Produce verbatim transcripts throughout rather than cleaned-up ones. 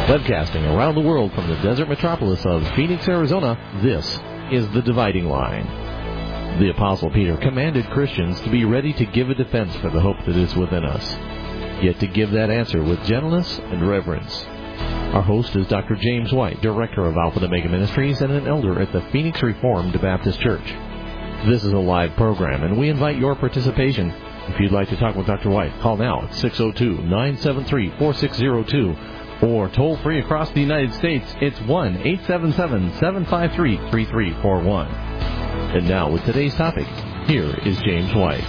Webcasting around the world from the desert metropolis of Phoenix, Arizona, this is The Dividing Line. The Apostle Peter commanded Christians to be ready to give a defense for the hope that is within us, yet to give that answer with gentleness and reverence. Our host is Doctor James White, Director of Alpha and Omega Ministries and an elder at the Phoenix Reformed Baptist Church. This is a live program, and we invite your participation. If you'd like to talk with Doctor White, call now at six oh two, nine seven three, four six oh two. Or toll-free across the United States, it's one eight seven seven, seven five three, three three four one. And now, with today's topic, here is James White.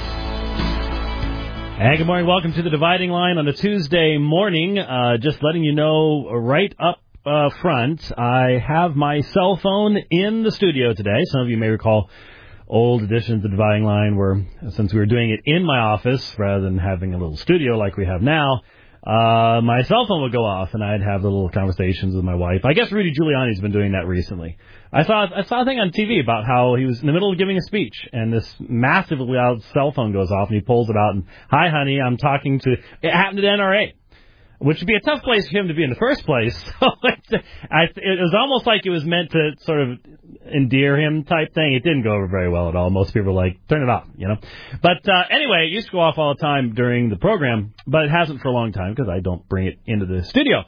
Hey, good morning. Welcome to The Dividing Line on a Tuesday morning. Uh, just letting you know right up uh, front, I have my cell phone in the studio today. Some of you may recall old editions of The Dividing Line where, since we were doing it in my office rather than having a little studio like we have now, Uh, my cell phone would go off, and I'd have little conversations with my wife. I guess Rudy Giuliani's been doing that recently. I saw I saw a thing on T V about how he was in the middle of giving a speech, and this massively loud cell phone goes off, and he pulls it out, and, hi, honey, I'm talking to... It happened to the N R A, which would be a tough place for him to be in the first place. So it, I, it was almost like it was meant to sort of endear him type thing. It didn't go over very well at all. Most people were like, turn it off, you know. But uh, anyway, it used to go off all the time during the program, but it hasn't for a long time because I don't bring it into the studio.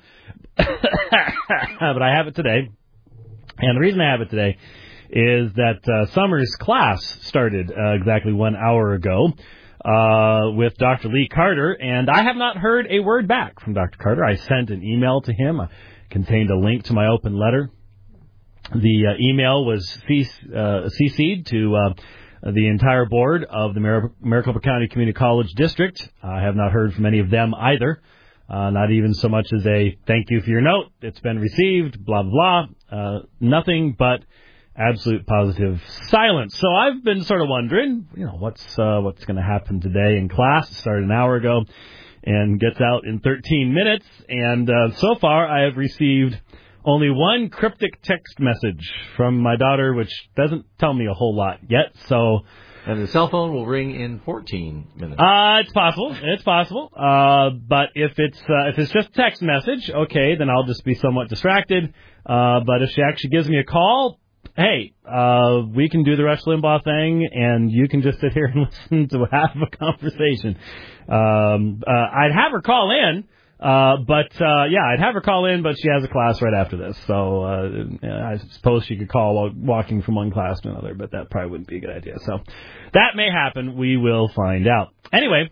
But I have it today. And the reason I have it today is that uh, summer's class started uh, exactly one hour ago. Uh, with Doctor Lee Carter, and I have not heard a word back from Doctor Carter. I sent an email to him. It contained a link to my open letter. The uh, email was uh, C C'd to uh, the entire board of the Mar- Maricopa County Community College District. I have not heard from any of them either. Uh, not even so much as a thank you for your note. It's been received, blah, blah, blah. Uh, nothing but absolute positive silence. So I've been sort of wondering, you know, what's uh, what's going to happen today in class. It started an hour ago and gets out in thirteen minutes. And uh, so far I have received only one cryptic text message from my daughter, which doesn't tell me a whole lot yet. So, and the cell phone will ring in fourteen minutes. Uh, it's possible. It's possible. Uh, but if it's uh, if it's just a text message, okay, then I'll just be somewhat distracted. Uh, but if she actually gives me a call, hey, uh, we can do the Rush Limbaugh thing, and you can just sit here and listen to half of a conversation. Um, uh, I'd have her call in, uh, but, uh, yeah, I'd have her call in, but she has a class right after this. So uh, I suppose she could call while walking from one class to another, but that probably wouldn't be a good idea. So that may happen. We will find out. Anyway,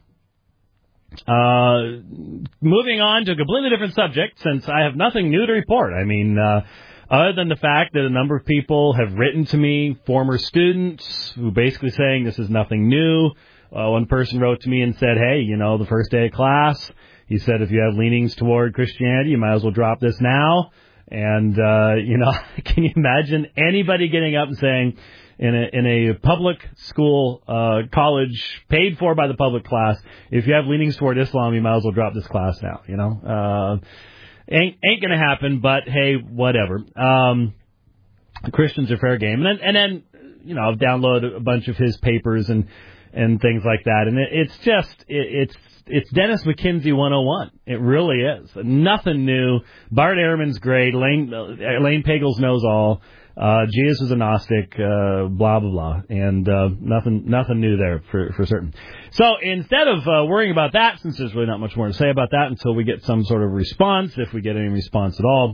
uh, moving on to a completely different subject, since I have nothing new to report. I mean... Uh, Other than the fact that a number of people have written to me, former students, who basically saying this is nothing new. Uh, one person wrote to me and said, hey, you know, the first day of class, he said, if you have leanings toward Christianity, you might as well drop this now. And, uh, you know, can you imagine anybody getting up and saying in a, in a public school, uh, college paid for by the public class, if you have leanings toward Islam, you might as well drop this class now, you know? Uh, Ain't ain't gonna happen, but hey, whatever. Um, Christians are fair game, and then and then you know I've downloaded a bunch of his papers and and things like that, and it, it's just it, it's it's Dennis McKinsey one oh one. It really is nothing new. Bart Ehrman's great. Lane Elaine Pagels knows all. Uh, Jesus is a Gnostic, uh, blah, blah, blah, and uh, nothing nothing new there for, for certain. So instead of uh, worrying about that, since there's really not much more to say about that until we get some sort of response, if we get any response at all,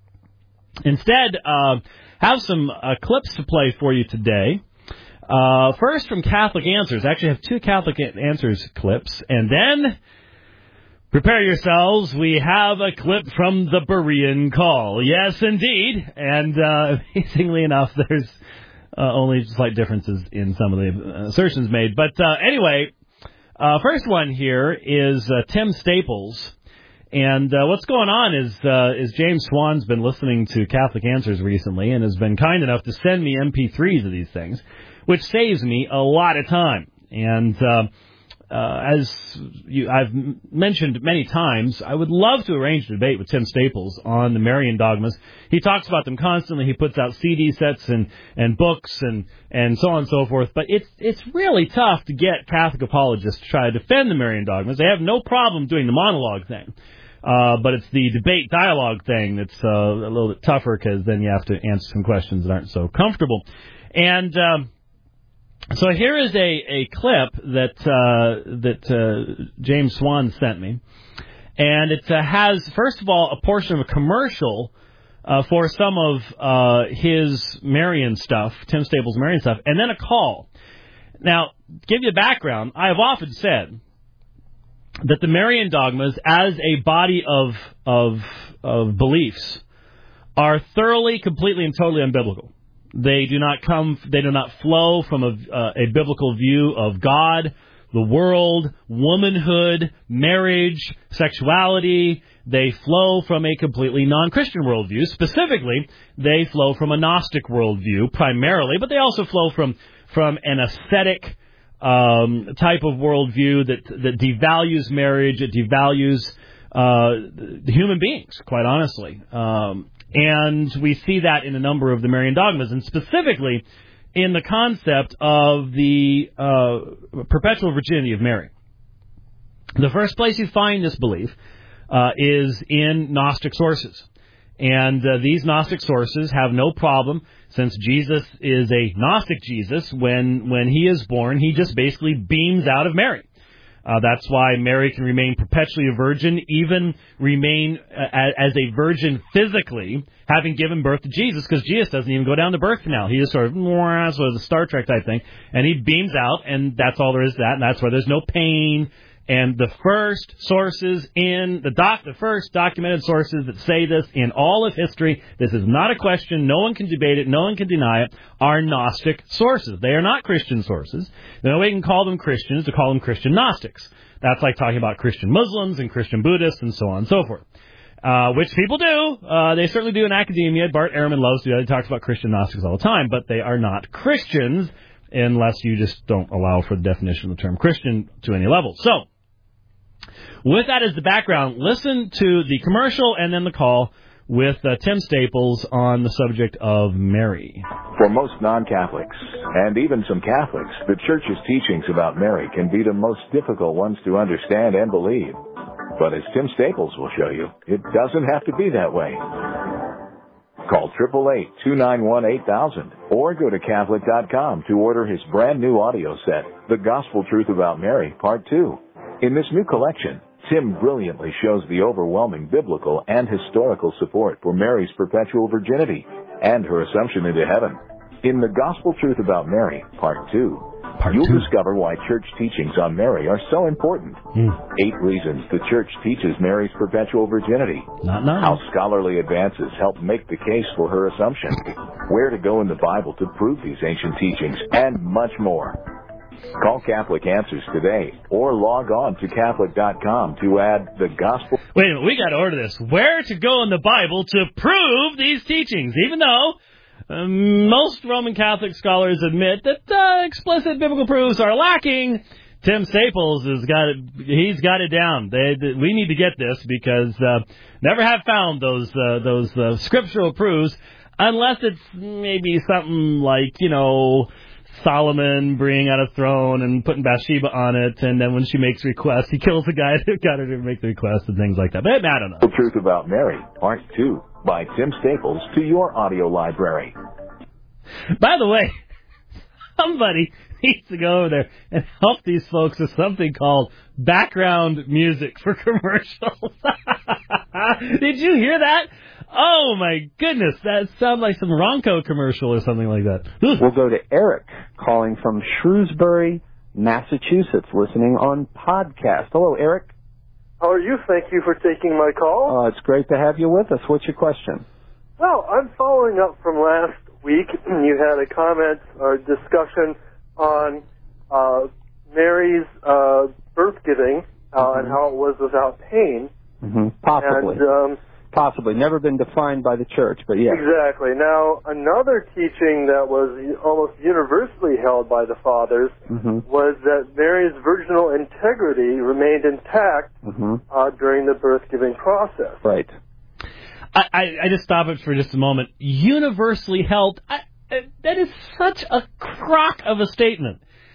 instead, uh, have some uh, clips to play for you today. Uh, first from Catholic Answers. I actually have two Catholic Answers clips, and then... prepare yourselves. We have a clip from the Berean Call. Yes, indeed. And uh, amazingly enough, there's uh, only slight differences in some of the assertions made. But uh, anyway, uh, first one here is uh, Tim Staples. And uh, what's going on is uh, is James Swan's been listening to Catholic Answers recently and has been kind enough to send me M P threes of these things, which saves me a lot of time. And... Uh, Uh, as you, I've mentioned many times, I would love to arrange a debate with Tim Staples on the Marian dogmas. He talks about them constantly. He puts out C D sets and, and books and, and so on and so forth. But it's it's really tough to get Catholic apologists to try to defend the Marian dogmas. They have no problem doing the monologue thing. Uh, but it's the debate dialogue thing that's uh, a little bit tougher because then you have to answer some questions that aren't so comfortable. And um, so here is a, a clip that uh, that uh, James Swan sent me. And it uh, has, first of all, a portion of a commercial uh, for some of uh, his Marian stuff, Tim Staples' Marian stuff, and then a call. Now, to give you a background, I have often said that the Marian dogmas, as a body of of of beliefs, are thoroughly, completely, and totally unbiblical. They do not come, they do not flow from a, uh, a biblical view of God, the world, womanhood, marriage, sexuality. They flow from a completely non-Christian worldview. Specifically, they flow from a Gnostic worldview primarily, but they also flow from from an ascetic um, type of worldview that that devalues marriage, it devalues uh, the human beings, quite honestly. Um, and we see that in a number of the Marian dogmas, and specifically in the concept of the uh, perpetual virginity of Mary. The first place you find this belief uh, is in Gnostic sources. And uh, these Gnostic sources have no problem, since Jesus is a Gnostic Jesus. When when he is born, he just basically beams out of Mary. Uh, that's why Mary can remain perpetually a virgin, even remain uh, as a virgin physically, having given birth to Jesus, because Jesus doesn't even go down to birth canal. He just sort of, sort of the Star Trek type thing, and he beams out, and that's all there is to that, and that's why there's no pain. And the first sources in the doc, the first documented sources that say this in all of history, this is not a question, no one can debate it, no one can deny it, are Gnostic sources. They are not Christian sources. The only way you can call them Christians to call them Christian Gnostics. That's like talking about Christian Muslims and Christian Buddhists and so on and so forth. Uh, which people do. Uh, they certainly do in academia. Bart Ehrman loves to do that. He talks about Christian Gnostics all the time, but they are not Christians unless you just don't allow for the definition of the term Christian to any level. So, with that as the background, listen to the commercial and then the call with uh, Tim Staples on the subject of Mary. For most non-Catholics, and even some Catholics, the Church's teachings about Mary can be the most difficult ones to understand and believe. But as Tim Staples will show you, it doesn't have to be that way. Call eight eight eight, two nine one, eight thousand or go to Catholic dot com to order his brand new audio set, The Gospel Truth About Mary, Part two. In this new collection, Tim brilliantly shows the overwhelming biblical and historical support for Mary's perpetual virginity and her assumption into heaven. In The Gospel Truth About Mary, Part two, Part you'll two. discover why church teachings on Mary are so important. Mm. Eight reasons the church teaches Mary's perpetual virginity. Not none. How scholarly advances help make the case for her assumption. Where to go in the Bible to prove these ancient teachings, and much more. Call Catholic Answers today or log on to Catholic dot com to add the gospel. Wait a minute, we got to order this. Where to go in the Bible to prove these teachings, even though um, most Roman Catholic scholars admit that uh, explicit biblical proofs are lacking. Tim Staples has got it. He's got it down. They, they, we need to get this because uh, never have found those uh, those uh, scriptural proofs unless it's maybe something like, you know, Solomon bringing out a throne and putting Bathsheba on it, and then when she makes requests, he kills the guy who got her to make the request and things like that. But I don't know. The Truth About Mary, Part two, by Tim Staples, to your audio library. By the way, somebody needs to go over there and help these folks with something called background music for commercials. Did you hear that? Oh, my goodness. That sounds like some Ronco commercial or something like that. We'll go to Eric, calling from Shrewsbury, Massachusetts, listening on podcast. Hello, Eric. How are you? Thank you for taking my call. Uh, it's great to have you with us. What's your question? Well, I'm following up from last week. You had a comment or discussion on uh, Mary's uh, birth giving uh, mm-hmm. and how it was without pain. Mm-hmm. Possibly. And, um, Possibly. Never been defined by the church, but yeah. Exactly. Now, another teaching that was almost universally held by the fathers mm-hmm. was that Mary's virginal integrity remained intact mm-hmm. uh, during the birth-giving process. Right. I, I, I just stop it for just a moment. Universally held, I, I, that is such a crock of a statement.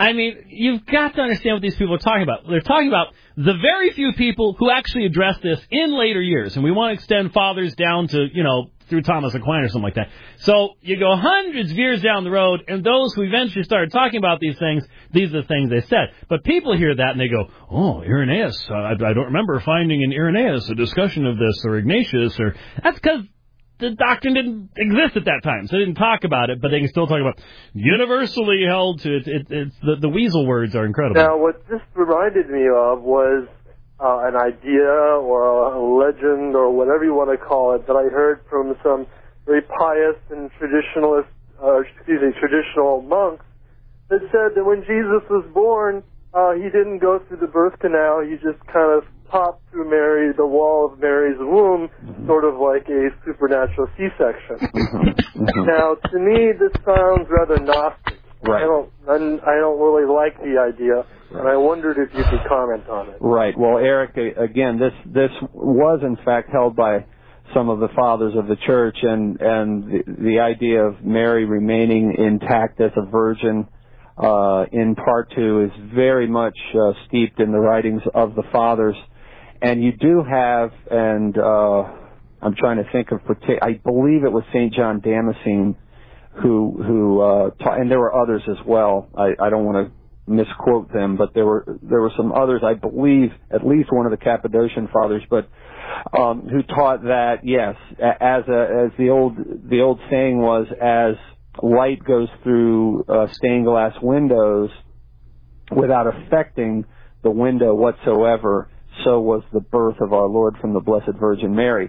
I mean, you've got to understand what these people are talking about. They're talking about the very few people who actually address this in later years, and we want to extend fathers down to, you know, through Thomas Aquinas or something like that. So you go hundreds of years down the road, and those who eventually started talking about these things, these are the things they said. But people hear that, and they go, oh, Irenaeus, uh, I, I don't remember finding in Irenaeus a discussion of this, or Ignatius, or... That's because the doctrine didn't exist at that time, so they didn't talk about it, but they can still talk about universally held to it. it it's the, the weasel words are incredible. Now, what this reminded me of was uh, an idea or a legend or whatever you want to call it that I heard from some very pious and traditionalist, uh, excuse me, traditional monks that said that when Jesus was born, uh, he didn't go through the birth canal. He just kind of popped through Mary, the wall of Mary's womb, mm-hmm. sort of like a supernatural C-section. Mm-hmm. Now, to me, this sounds rather Gnostic. Right. I don't, I don't really like the idea, right. and I wondered if you could comment on it. Right. Well, Eric, again, this this was in fact held by some of the fathers of the church, and and the, the idea of Mary remaining intact as a virgin. Uh, in part two is very much uh, steeped in the writings of the fathers. And you do have, and uh, I'm trying to think of, I believe it was Saint John Damascene who, who uh, taught, and there were others as well. I, I don't want to misquote them, but there were there were some others, I believe, at least one of the Cappadocian fathers, but um, who taught that, yes, as a, as the old the old saying was, as light goes through uh, stained glass windows without affecting the window whatsoever, so was the birth of our Lord from the Blessed Virgin Mary.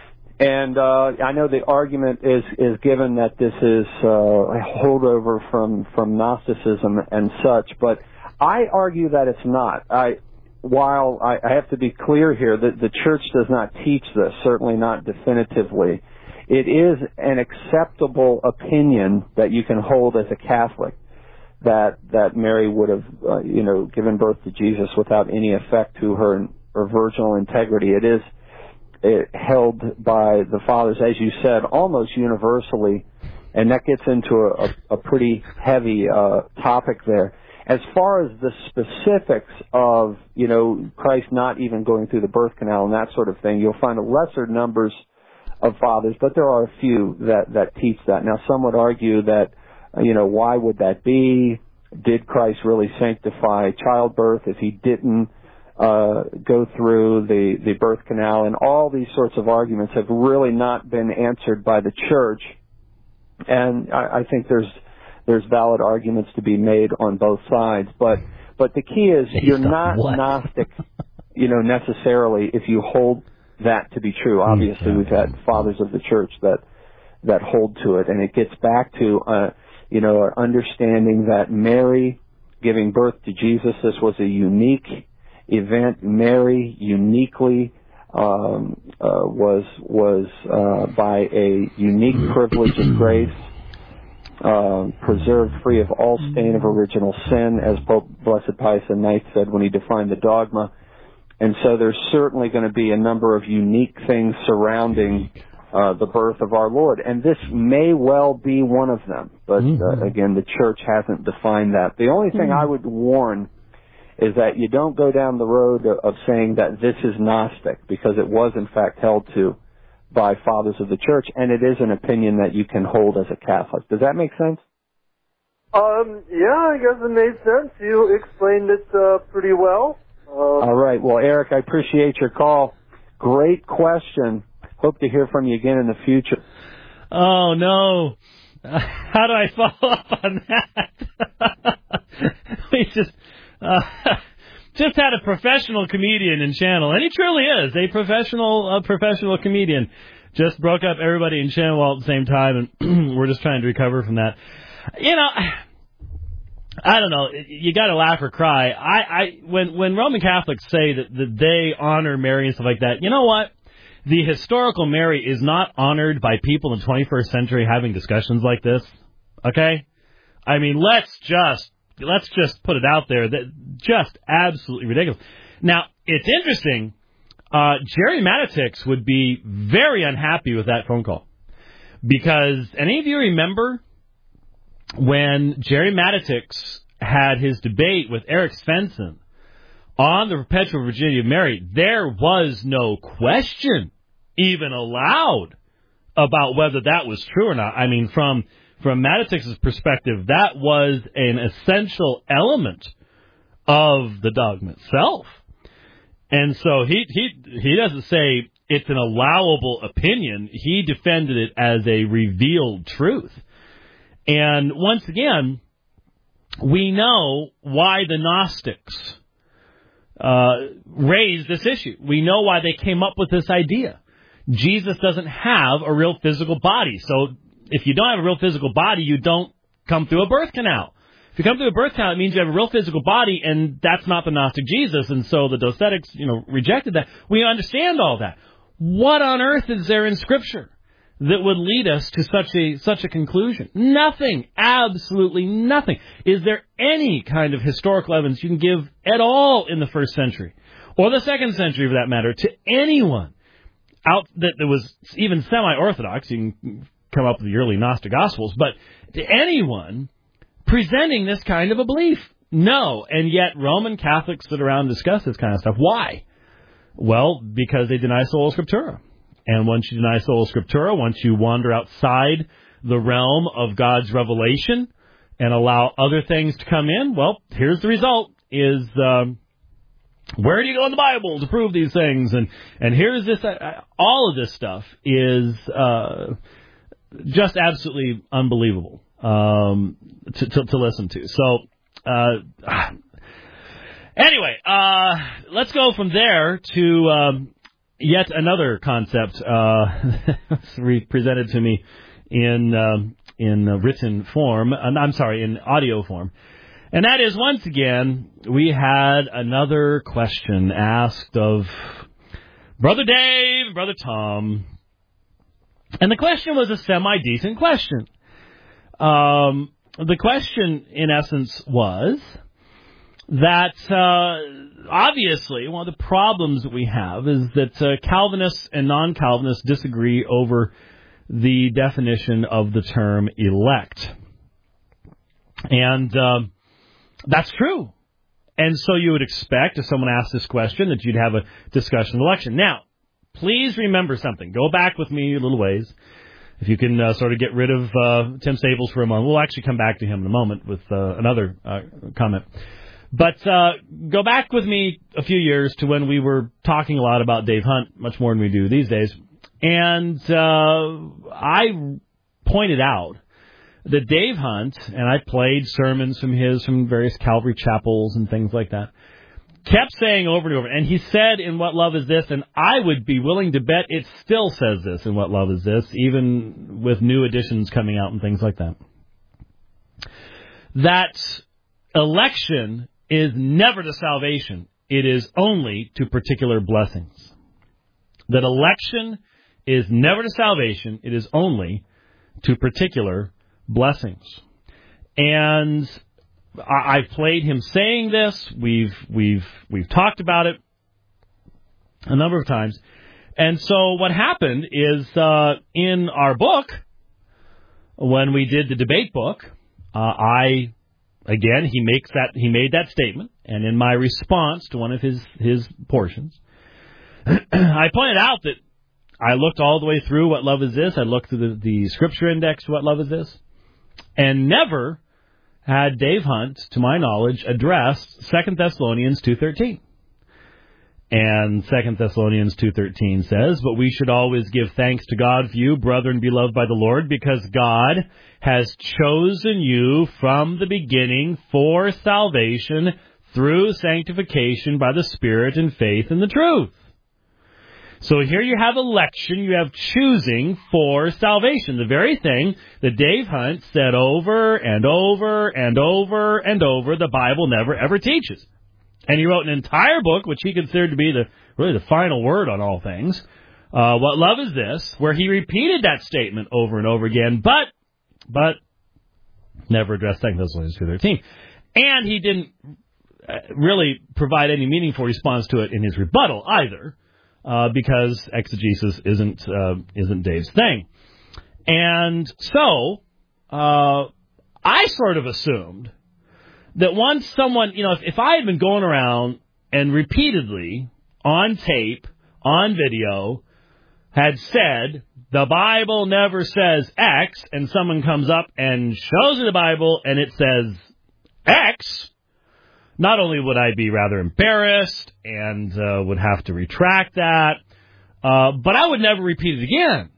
And uh, I know the argument is, is given that this is uh, a holdover from, from Gnosticism and such, but I argue that it's not. I, while I, I have to be clear here that the Church does not teach this, certainly not definitively, it is an acceptable opinion that you can hold as a Catholic, that that Mary would have, uh, you know, given birth to Jesus without any effect to her, her virginal integrity. It is it, held by the fathers, as you said, almost universally, and that gets into a, a, a pretty heavy uh, topic there. As far as the specifics of, you know, Christ not even going through the birth canal and that sort of thing, you'll find lesser numbers of fathers, but there are a few that, that teach that. Now, some would argue that, you know, why would that be? Did Christ really sanctify childbirth if he didn't uh, go through the, the birth canal? And all these sorts of arguments have really not been answered by the Church. And I, I think there's there's valid arguments to be made on both sides. But but the key is Based you're not what? Gnostic, you know, necessarily if you hold that to be true. Obviously, we've had fathers of the Church that that hold to it, and it gets back to uh, you know, our understanding that Mary giving birth to Jesus, this was a unique event. Mary uniquely um, uh, was was uh, by a unique privilege of grace uh, preserved free of all stain of original sin, as Pope Blessed Pius the Ninth said when he defined the dogma. And so there's certainly going to be a number of unique things surrounding uh, the birth of our Lord. And this may well be one of them. But, uh, again, the Church hasn't defined that. The only thing I would warn is that you don't go down the road of, of saying that this is Gnostic, because it was, in fact, held to by fathers of the Church, and it is an opinion that you can hold as a Catholic. Does that make sense? Um, yeah, I guess it made sense. You explained it uh, pretty well. Uh, All right. Well, Eric, I appreciate your call. Great question. Hope to hear from you again in the future. Oh, no. Uh, how do I follow up on that? we just uh, just had a professional comedian in channel, and he truly is a professional uh, professional comedian. Just broke up everybody in channel all at the same time, and we're just trying to recover from that. You know, I don't know. You got to laugh or cry. I, I when when Roman Catholics say that, that they honor Mary and stuff like that, you know what? The historical Mary is not honored by people in the twenty-first century having discussions like this. Okay? I mean, let's just let's just put it out there that just absolutely ridiculous. Now, it's interesting. Uh, Jerry Matitix would be very unhappy with that phone call, because any of you remember when Jerry Matitix had his debate with Eric Svensson on the perpetual virginity of Mary, there was no question even allowed about whether that was true or not. I mean, from from Matitix's perspective, that was an essential element of the dogma itself. And so he he he doesn't say it's an allowable opinion. He defended it as a revealed truth. And once again, we know why the Gnostics uh, raised this issue. We know why they came up with this idea. Jesus doesn't have a real physical body. So if you don't have a real physical body, you don't come through a birth canal. If you come through a birth canal, it means you have a real physical body, and that's not the Gnostic Jesus. And so the Docetics, you know, rejected that. We understand all that. What on earth is there in Scripture that would lead us to such a such a conclusion? Nothing. Absolutely nothing. Is there any kind of historical evidence you can give at all in the first century, or the second century for that matter, to anyone out that, that was even semi-orthodox? You can come up with the early Gnostic Gospels, but to anyone presenting this kind of a belief? No. And yet Roman Catholics sit around and discuss this kind of stuff. Why? Well, because they deny sola scriptura. And once you deny sola scriptura, once you wander outside the realm of God's revelation and allow other things to come in, well, here's the result, is um, where do you go in the Bible to prove these things? And, and here's this, uh, all of this stuff is uh, just absolutely unbelievable um, to, to, to listen to. So, uh, anyway, uh, let's go from there to um, yet another concept uh, presented to me in uh, in written form. I'm sorry, in audio form. And that is, once again, we had another question asked of Brother Dave, Brother Tom. And the question was a semi-decent question. Um, the question, in essence, was that uh, obviously one of the problems that we have is that uh, Calvinists and non-Calvinists disagree over the definition of the term elect. And um, that's true. And so you would expect, if someone asked this question, that you'd have a discussion of election. Now, please remember something. Go back with me a little ways. If you can uh, sort of get rid of uh, Tim Staples for a moment. We'll actually come back to him in a moment with uh, another uh, comment. But uh, go back with me a few years to when we were talking a lot about Dave Hunt, much more than we do these days. And uh, I pointed out that Dave Hunt, and I played sermons from his, from various Calvary chapels and things like that, kept saying over and over, and he said in What Love Is This, and I would be willing to bet it still says this in What Love Is This, even with new editions coming out and things like that, that election is never to salvation. It is only to particular blessings. That election is never to salvation. It is only to particular blessings. And I've played him saying this. We've we've we've talked about it a number of times. And so what happened is uh, in our book, when we did the debate book, uh, I again he makes that he made that statement, and in my response to one of his his portions, I pointed out that I looked all the way through What Love Is This. I looked through the, the Scripture Index to What Love Is This, and never had Dave Hunt, to my knowledge, addressed Second Thessalonians two thirteen. And Second Thessalonians two thirteen says, "But we should always give thanks to God for you, brethren beloved by the Lord, because God has chosen you from the beginning for salvation through sanctification by the Spirit and faith in the truth." So here you have election, you have choosing for salvation, the very thing that Dave Hunt said over and over and over and over the Bible never ever teaches. And he wrote an entire book, which he considered to be the really the final word on all things, uh, What Love Is This, where he repeated that statement over and over again, but but never addressed Second Thessalonians two thirteen. And he didn't really provide any meaningful response to it in his rebuttal either. Uh, because exegesis isn't uh, isn't Dave's thing. And so uh, I sort of assumed that once someone, you know, if, if I had been going around and repeatedly on tape, on video, had said, the Bible never says X, and someone comes up and shows me the Bible and it says X, not only would I be rather embarrassed and uh, would have to retract that, uh, but I would never repeat it again.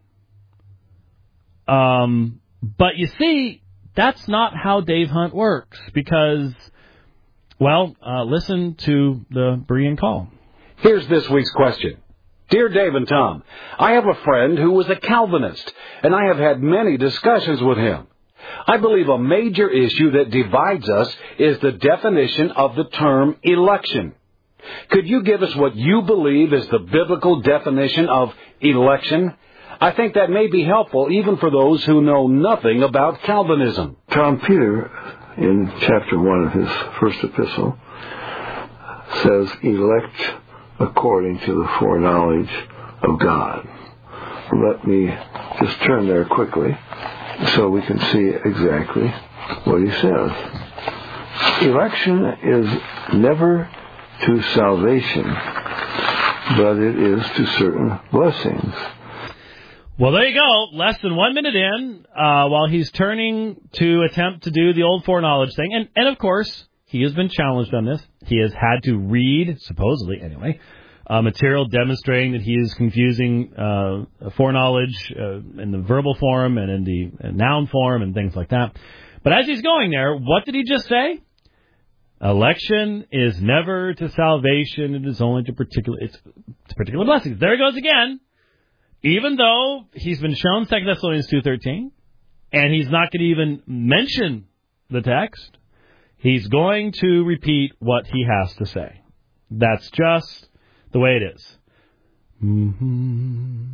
Um, but you see, that's not how Dave Hunt works because, well, uh, listen to the Berean call. Here's this week's question. Dear Dave and Tom, I have a friend who was a Calvinist, and I have had many discussions with him. I believe a major issue that divides us is the definition of the term election. Could you give us what you believe is the biblical definition of election? I think that may be helpful even for those who know nothing about Calvinism. Tom Peter, in chapter one of his first epistle, says, elect according to the foreknowledge of God. Let me just turn there quickly so we can see exactly what he says. Election is never to salvation, but it is to certain blessings. Well, there you go. Less than one minute in, uh, while he's turning to attempt to do the old foreknowledge thing. And, and, of course, he has been challenged on this. He has had to read, supposedly anyway, uh, material demonstrating that he is confusing uh, foreknowledge uh, in the verbal form and in the uh, noun form and things like that. But as he's going there, what did he just say? Election is never to salvation. It is only to particular, it's to particular blessings. There he goes again. Even though he's been shown Second Thessalonians two thirteen, and he's not going to even mention the text, he's going to repeat what he has to say. That's just the way it is. Mm-hmm.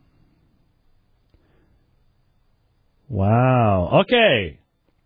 Wow. Okay.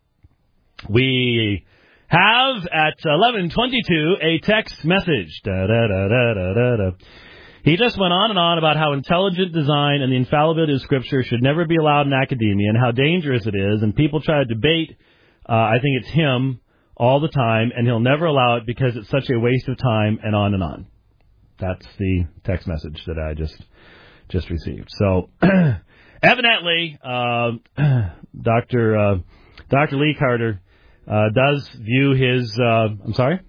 We have at eleven twenty-two a text message. Da da da da da da da. He just went on and on about how intelligent design and the infallibility of Scripture should never be allowed in academia and how dangerous it is. And people try to debate, uh, I think it's him, all the time, and he'll never allow it because it's such a waste of time, and on and on. That's the text message that I just just received. So, evidently, uh, Doctor Uh, Doctor Lee Carter uh, does view his, uh, I'm sorry?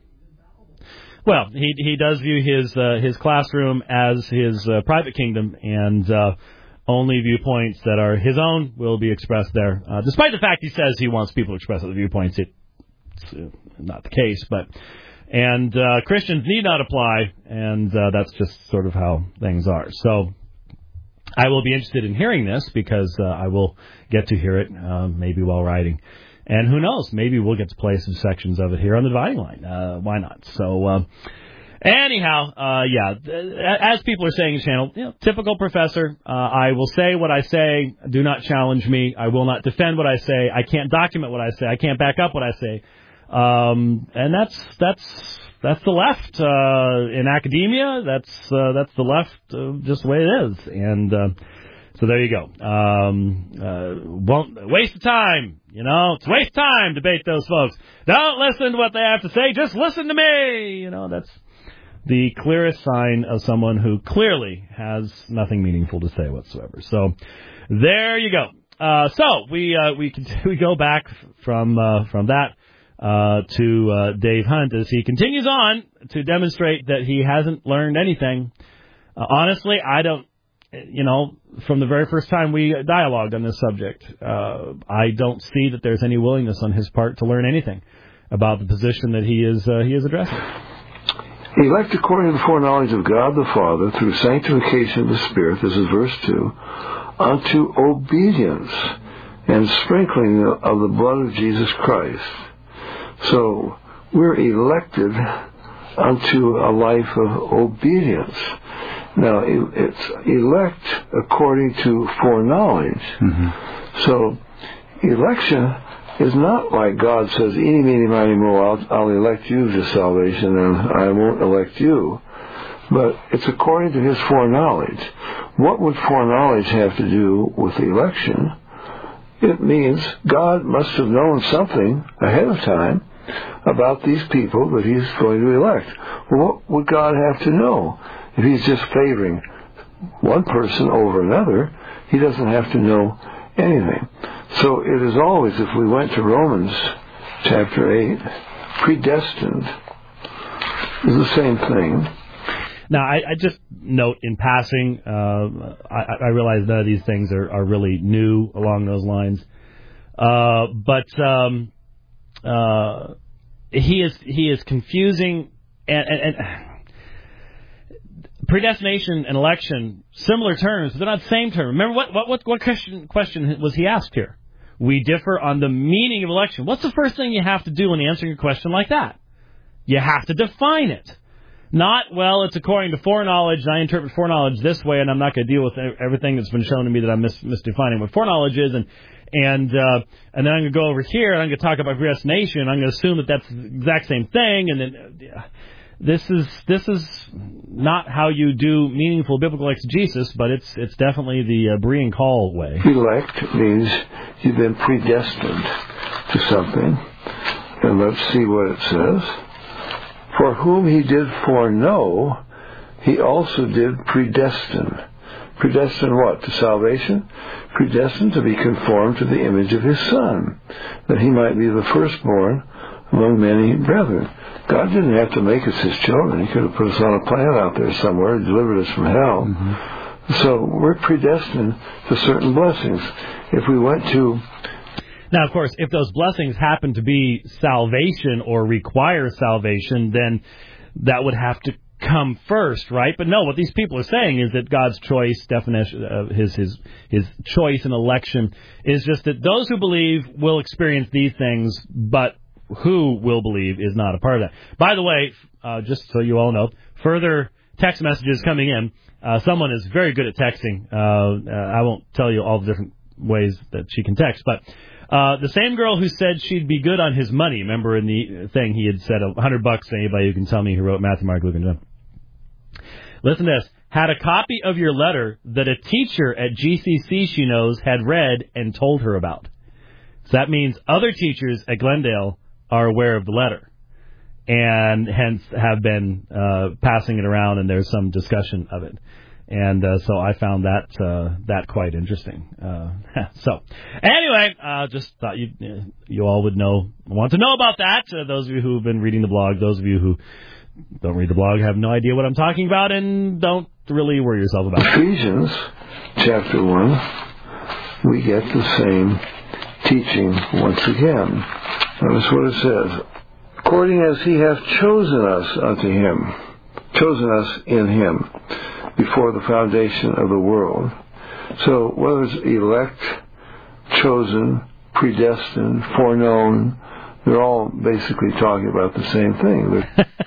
Well, he he does view his uh, his classroom as his uh, private kingdom, and uh, only viewpoints that are his own will be expressed there. Uh, despite the fact he says he wants people to express other viewpoints, it, it's uh, not the case. But and uh, Christians need not apply, and uh, that's just sort of how things are. So I will be interested in hearing this because uh, I will get to hear it uh, maybe while riding. And who knows, maybe we'll get to play some sections of it here on the Dividing Line. Uh, why not? So, uh, anyhow, uh, yeah, as people are saying in the channel, you know, typical professor. Uh, I will say what I say. Do not challenge me. I will not defend what I say. I can't document what I say. I can't back up what I say. Um, and that's that's that's the left uh, in academia. That's uh, that's the left, uh, just the way it is. And uh, so there you go. Um, uh, won't waste of time. You know, it's a waste of time to debate those folks. Don't listen to what they have to say. Just listen to me. You know, that's the clearest sign of someone who clearly has nothing meaningful to say whatsoever. So there you go. Uh, so we uh, we we go back from uh, from that uh, to uh, Dave Hunt as he continues on to demonstrate that he hasn't learned anything. Uh, honestly, I don't. You know, from the very first time we dialogued on this subject, uh, I don't see that there's any willingness on his part to learn anything about the position that he is uh, he is addressing. Elect according to the foreknowledge of God the Father through sanctification of the Spirit, this is verse two, unto obedience and sprinkling of the blood of Jesus Christ. So we're elected unto a life of obedience. Now, it's elect according to foreknowledge. Mm-hmm. So, election is not like God says, eeny, meeny, miny, mo, I'll, I'll elect you to salvation and I won't elect you. But it's according to His foreknowledge. What would foreknowledge have to do with election? It means God must have known something ahead of time, about these people that he's going to elect. Well, what would God have to know? If he's just favoring one person over another, he doesn't have to know anything. So it is always, if we went to Romans chapter eight, predestined is the same thing. Now, I, I just note in passing, uh, I, I realize none of these things are, are really new along those lines. Uh, but um, uh, he is he is confusing, and, and, and predestination and election, similar terms, but they're not the same term. Remember, what what what, what question, question was he asked here? We differ on the meaning of election. What's the first thing you have to do when answering a question like that? You have to define it. Not, well, it's according to foreknowledge, and I interpret foreknowledge this way, and I'm not going to deal with everything that's been shown to me that I'm mis- misdefining what foreknowledge is, and and uh, and then I'm going to go over here, and I'm going to talk about predestination, and I'm going to assume that that's the exact same thing, and then uh, this is this is not how you do meaningful biblical exegesis, but it's it's definitely the uh, Berean call way. Elect means you've been predestined to something, and let's see what it says. For whom he did foreknow, he also did predestine. Predestine what? To salvation? Predestined to be conformed to the image of his Son, that he might be the firstborn among many brethren. God didn't have to make us his children. He could have put us on a planet out there somewhere and delivered us from hell. Mm-hmm. So we're predestined to certain blessings. If we went to... Now, of course, if those blessings happen to be salvation or require salvation, then that would have to come first, right? But no, what these people are saying is that God's choice definition, uh, his his his choice and election is just that those who believe will experience these things, but who will believe is not a part of that. By the way, uh, just so you all know, further text messages coming in. Uh, someone is very good at texting. Uh, uh, I won't tell you all the different ways that she can text, but. Uh, the same girl who said she'd be good on his money, remember in the thing he had said a hundred bucks to anybody who can tell me who wrote Matthew, Mark, Luke, and John. Listen to this. Had a copy of your letter that a teacher at G C C she knows had read and told her about. So that means other teachers at Glendale are aware of the letter and hence have been uh, passing it around, and there's some discussion of it. And uh, so I found that uh, that quite interesting. Uh, so anyway, uh, just thought you you all would know, want to know about that. Uh, those of you who have been reading the blog, those of you who don't read the blog have no idea what I'm talking about, and don't really worry yourself about it. Ephesians chapter one, we get the same teaching once again. Notice what it says. According as he hath chosen us unto him, chosen us in him, before the foundation of the world. So whether it's elect, chosen, predestined, foreknown, they're all basically talking about the same thing.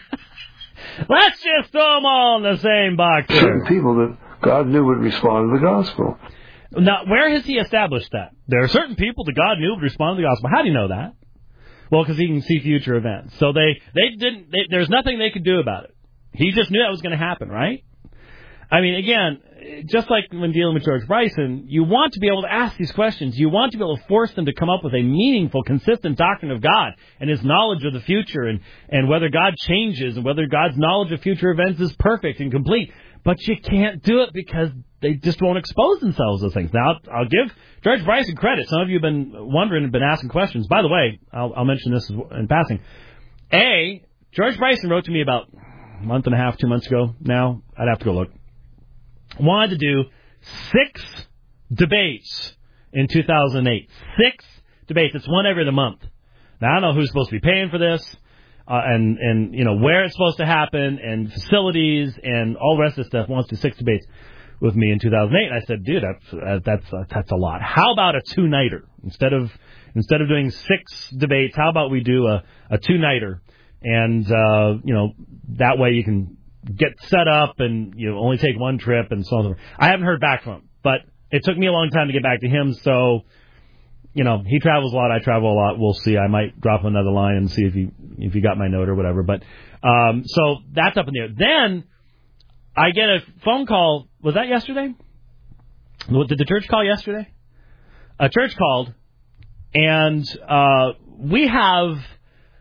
Let's just throw them all in the same box. Certain people that God knew would respond to the gospel. Now, where has he established that? There are certain people that God knew would respond to the gospel. How do you know that? Well, because he can see future events. So they, they didn't. They, there's nothing they could do about it. He just knew that was going to happen, right? I mean, again, just like when dealing with George Bryson, you want to be able to ask these questions. You want to be able to force them to come up with a meaningful, consistent doctrine of God and his knowledge of the future, and, and whether God changes and whether God's knowledge of future events is perfect and complete. But you can't do it because they just won't expose themselves to those things. Now, I'll give George Bryson credit. Some of you have been wondering and been asking questions. By the way, I'll, I'll mention this in passing. A, George Bryson wrote to me about a month and a half, two months ago now. I'd have to go look. Wanted to do six debates in two thousand eight. Six debates. It's one every other month. Now, I don't know who's supposed to be paying for this, uh, and, and, you know, where it's supposed to happen, and facilities, and all the rest of the stuff. Wants to do six debates with me in two thousand eight. And I said, dude, that's, uh, that's, uh, that's a lot. How about a two-nighter? Instead of, instead of doing six debates, how about we do a, a two-nighter? And, uh, you know, that way you can get set up and, you know, only take one trip and so on. I haven't heard back from him, but it took me a long time to get back to him. So, you know, he travels a lot. I travel a lot. We'll see. I might drop him another line and see if he, if he got my note or whatever. But, um, so that's up in the air. Then I get a phone call. Was that yesterday? Did the church call yesterday? A church called, and, uh, we have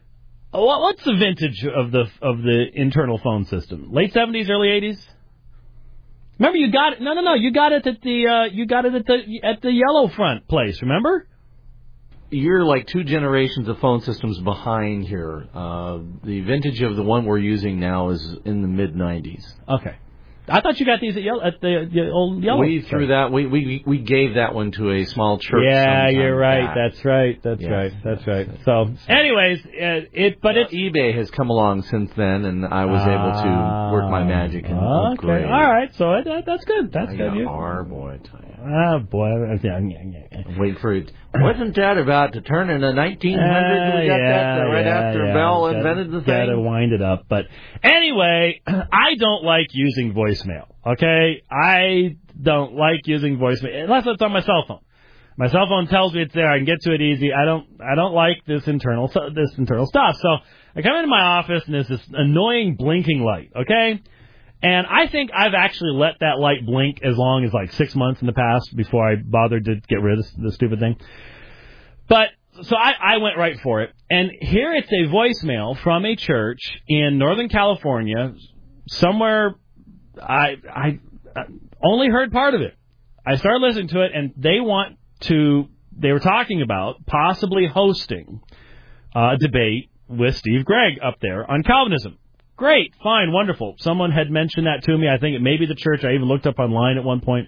What's the vintage of the of the internal phone system? Late seventies, early eighties? Remember, you got it. No, no, no. You got it at the uh, you got it at the at the Yellow Front place. Remember? You're like two generations of phone systems behind here. Uh, the vintage of the one we're using now is in the mid nineties. Okay. I thought you got these at, Yellow, at the, the old Yellow. We threw that. We, we we gave that one to a small church. Yeah, you're right. Back. That's right. That's yes. right. That's right. So, anyways, it, it but uh, it eBay has come along since then, and I was uh, able to work my magic and okay. upgrade. All right. So that, that's good. That's I good. You are boy. Oh boy. Wait for it. Wasn't that about to turn in the nineteen hundreds? Uh, we got yeah, that right yeah, after yeah. Bell gotta, invented the thing. Gotta wind it up. But anyway, I don't like using voicemail. Okay, I don't like using voicemail unless it's on my cell phone. My cell phone tells me it's there. I can get to it easy. I don't. I don't like this internal this internal stuff. So I come into my office and there's this annoying blinking light. Okay. And I think I've actually let that light blink as long as like six months in the past before I bothered to get rid of this, this stupid thing. But so I, I went right for it. And here it's a voicemail from a church in Northern California, somewhere I, I only heard part of it. I started listening to it, and they want to, they were talking about possibly hosting a debate with Steve Gregg up there on Calvinism. Great, fine, wonderful. Someone had mentioned that to me. I think it may be the church. I even looked up online at one point.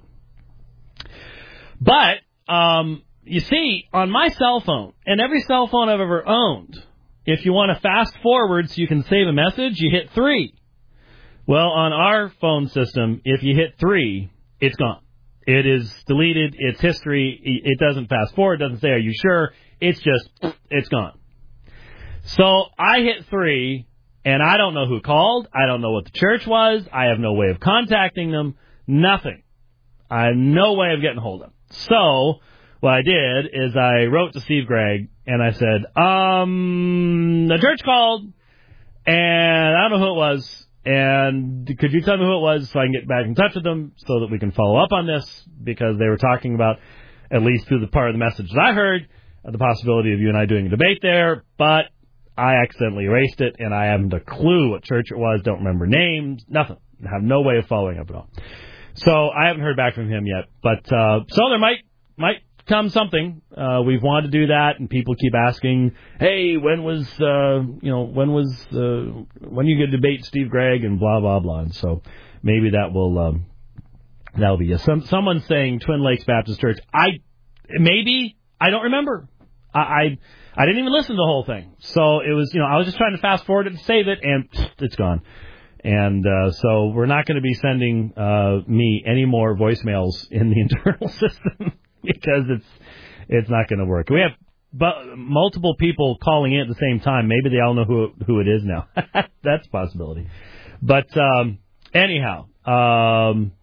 But, um, you see, on my cell phone, and every cell phone I've ever owned, if you want to fast forward so you can save a message, you hit three. Well, on our phone system, if you hit three, it's gone. It is deleted. It's history. It doesn't fast forward. It doesn't say, are you sure? It's just, it's gone. So I hit three. And I don't know who called. I don't know what the church was. I have no way of contacting them. Nothing. I have no way of getting hold of them. So what I did is I wrote to Steve Gregg, and I said, um, the church called, and I don't know who it was, and could you tell me who it was so I can get back in touch with them so that we can follow up on this? Because they were talking about, at least through the part of the message that I heard, the possibility of you and I doing a debate there, but I accidentally erased it, and I haven't a clue what church it was, don't remember names, nothing. I have no way of following up at all. So I haven't heard back from him yet. But uh, so there might might come something. Uh, we've wanted to do that, and people keep asking, hey, when was, uh, you know, when was, uh, when you get to debate Steve Gregg and blah, blah, blah. And so maybe that will, um, that'll be, some, someone saying Twin Lakes Baptist Church. I, maybe, I don't remember. I, I I didn't even listen to the whole thing. So it was, you know, I was just trying to fast forward it to save it, and it's gone. And uh, so we're not going to be sending uh, me any more voicemails in the internal system because it's it's not going to work. We have bu- multiple people calling in at the same time. Maybe they all know who who it is now. That's a possibility. But um, anyhow, um,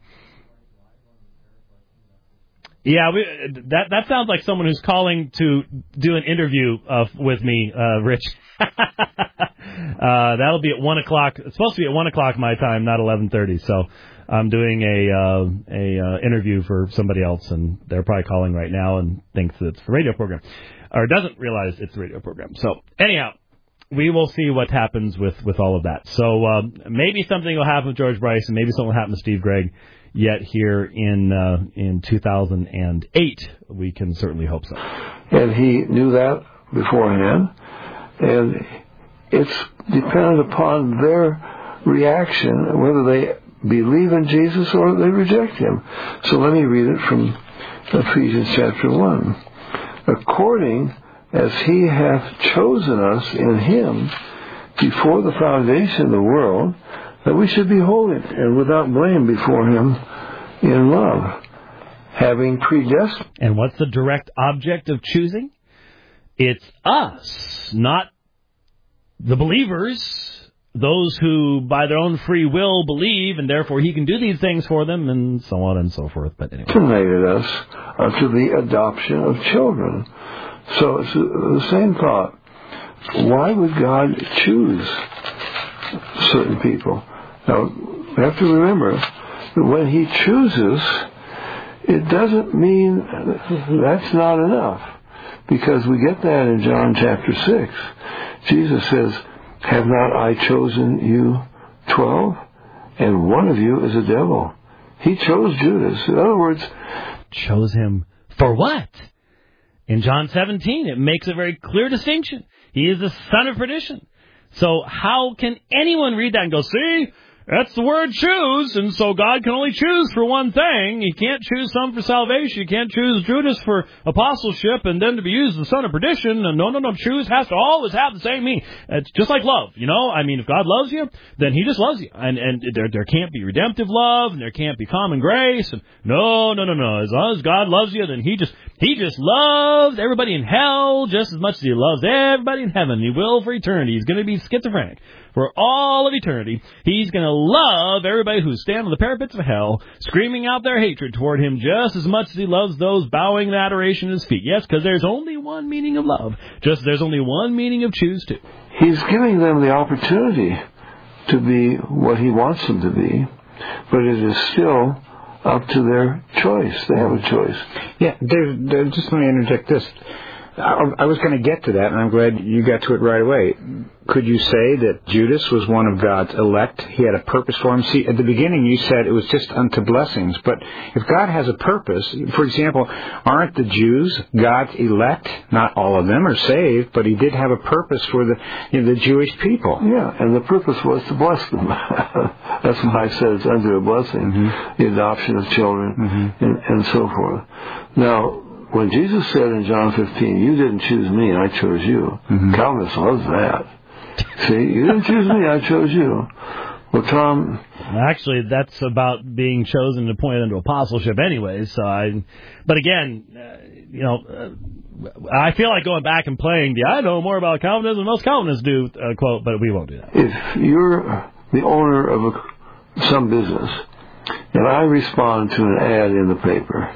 yeah, we, that that sounds like someone who's calling to do an interview uh, with me, uh, Rich. uh, that'll be at one o'clock. It's supposed to be at one o'clock my time, not eleven thirty. So I'm doing a uh, a uh, interview for somebody else, and they're probably calling right now and thinks that it's the radio program, or doesn't realize it's the radio program. So anyhow, we will see what happens with, with all of that. So um, maybe something will happen with George Bryce, and maybe something will happen to Steve Gregg. Yet here in uh, in two thousand eight, we can certainly hope so. And he knew that beforehand, and it's dependent upon their reaction, whether they believe in Jesus or they reject him. So let me read it from Ephesians chapter one. According as he hath chosen us in him before the foundation of the world, that we should be holy and without blame before him in love, having predestined. And what's the direct object of choosing? It's us, not the believers, those who by their own free will believe, and therefore he can do these things for them, and so on and so forth. But anyway, Predestinated us unto the adoption of children. So it's the same thought. Why would God choose certain people? Now, we have to remember that when he chooses, it doesn't mean that's not enough, because we get that in John chapter six. Jesus says, have not I chosen you twelve? And one of you is a devil. He chose Judas. In other words, chose him for what? In John seventeen, it makes a very clear distinction. He is the son of perdition. So how can anyone read that and go, see, that's the word choose, and so God can only choose for one thing. He can't choose some for salvation. You can't choose Judas for apostleship and then to be used as the son of perdition. And no, no, no, choose has to always have the same meaning. It's just like love, you know? I mean, if God loves you, then he just loves you. And and there there can't be redemptive love, and there can't be common grace. And no, no, no, no. As long as God loves you, then he just he just loves everybody in hell just as much as he loves everybody in heaven. He will for eternity. He's going to be schizophrenic for all of eternity. He's going to love everybody who stand on the parapets of hell, screaming out their hatred toward him just as much as he loves those bowing in adoration at his feet. Yes, because there's only one meaning of love. Just there's only one meaning of choose too. He's giving them the opportunity to be what he wants them to be, but it is still up to their choice. They have a choice. Yeah, Dave, Dave just let me interject this. I was going to get to that, and I'm glad you got to it right away. Could you say that Judas was one of God's elect? He had a purpose for him. See, at the beginning you said it was just unto blessings. But if God has a purpose, for example, aren't the Jews God's elect? Not all of them are saved, but he did have a purpose for the you know, the Jewish people. Yeah, and the purpose was to bless them. That's why I said it's unto a blessing, mm-hmm. the adoption of children, mm-hmm. and, and so forth. Now, when Jesus said in John fifteen, you didn't choose me, I chose you. Mm-hmm. Calvinists loves that. See, you didn't choose me, I chose you. Well, Tom... Actually, that's about being chosen and appointed into apostleship anyway. So I, But again, uh, you know, uh, I feel like going back and playing the I know more about Calvinism than most Calvinists do uh, quote, but we won't do that. If you're the owner of a, some business, and I respond to an ad in the paper,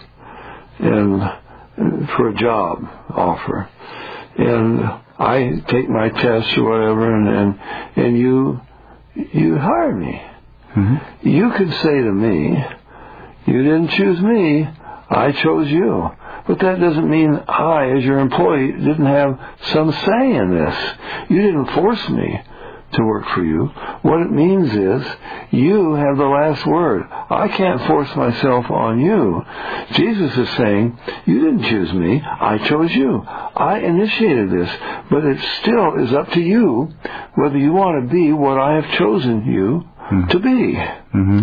and... for a job offer, and I take my test or whatever, and and, and you you hire me. Mm-hmm. You could say to me, you didn't choose me, I chose you. But that doesn't mean I, as your employee, didn't have some say in this. You didn't force me to work for you. What it means is you have the last word. I can't force myself on you. Jesus is saying, you didn't choose me, I chose you. I initiated this, but it still is up to you whether you want to be what I have chosen you mm-hmm. to be. Mm-hmm.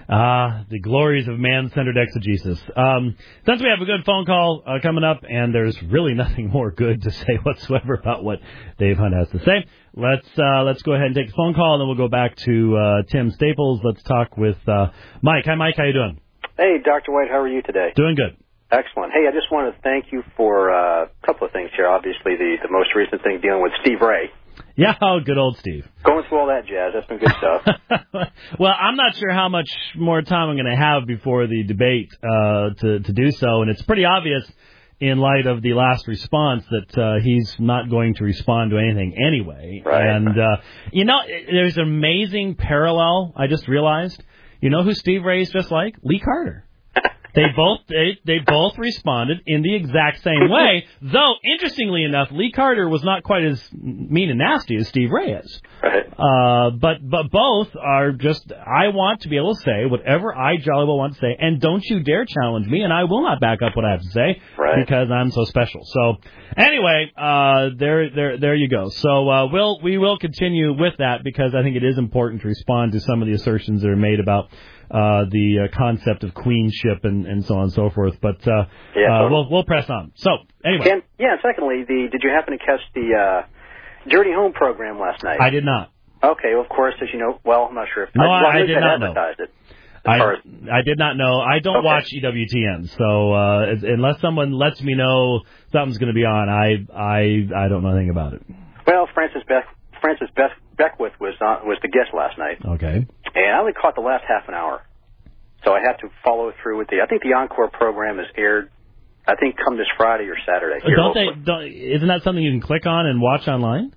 Ah, the glories of man-centered exegesis. Um, since we have a good phone call uh, coming up, and there's really nothing more good to say whatsoever about what Dave Hunt has to say, let's uh, let's go ahead and take the phone call, and then we'll go back to uh, Tim Staples. Let's talk with uh, Mike. Hi, Mike. How you doing? Hey, Doctor White. How are you today? Doing good. Excellent. Hey, I just want to thank you for uh, a couple of things here. Obviously, the, the most recent thing dealing with Steve Ray. Yeah, oh, good old Steve. Going through all that jazz. That's been good stuff. Well, I'm not sure how much more time I'm going to have before the debate uh, to, to do so, and it's pretty obvious in light of the last response that uh, he's not going to respond to anything anyway. Right. And, uh, you know, there's an amazing parallel I just realized. You know who Steve Ray is just like? Lee Carter. They both they, they both responded in the exact same way, though, interestingly enough, Lee Carter was not quite as mean and nasty as Steve Ray is. Right. Uh, but but both are just, I want to be able to say whatever I jolly well want to say, and don't you dare challenge me, and I will not back up what I have to say, right. because I'm so special. So, anyway, uh, there there there you go. So uh, we'll we will continue with that, because I think it is important to respond to some of the assertions that are made about Uh, the uh, concept of queenship and, and so on and so forth, but uh, yeah, uh, totally. we'll we'll press on. So anyway, and, yeah. Secondly, the did you happen to catch the uh, Journey Home program last night? I did not. Okay, well, of course, as you know, well, I'm not sure if no, I, well, I, I did not know. It, I, as... I did not know. I don't okay. watch E W T N, so uh, unless someone lets me know something's going to be on, I I I don't know anything about it. Well, Francis Beck, Francis Beck, Beckwith was on, was the guest last night. Okay. And I only caught the last half an hour. So I have to follow through with the, I think the Encore program is aired, I think, come this Friday or Saturday. Here, don't they, don't, isn't that something you can click on and watch online?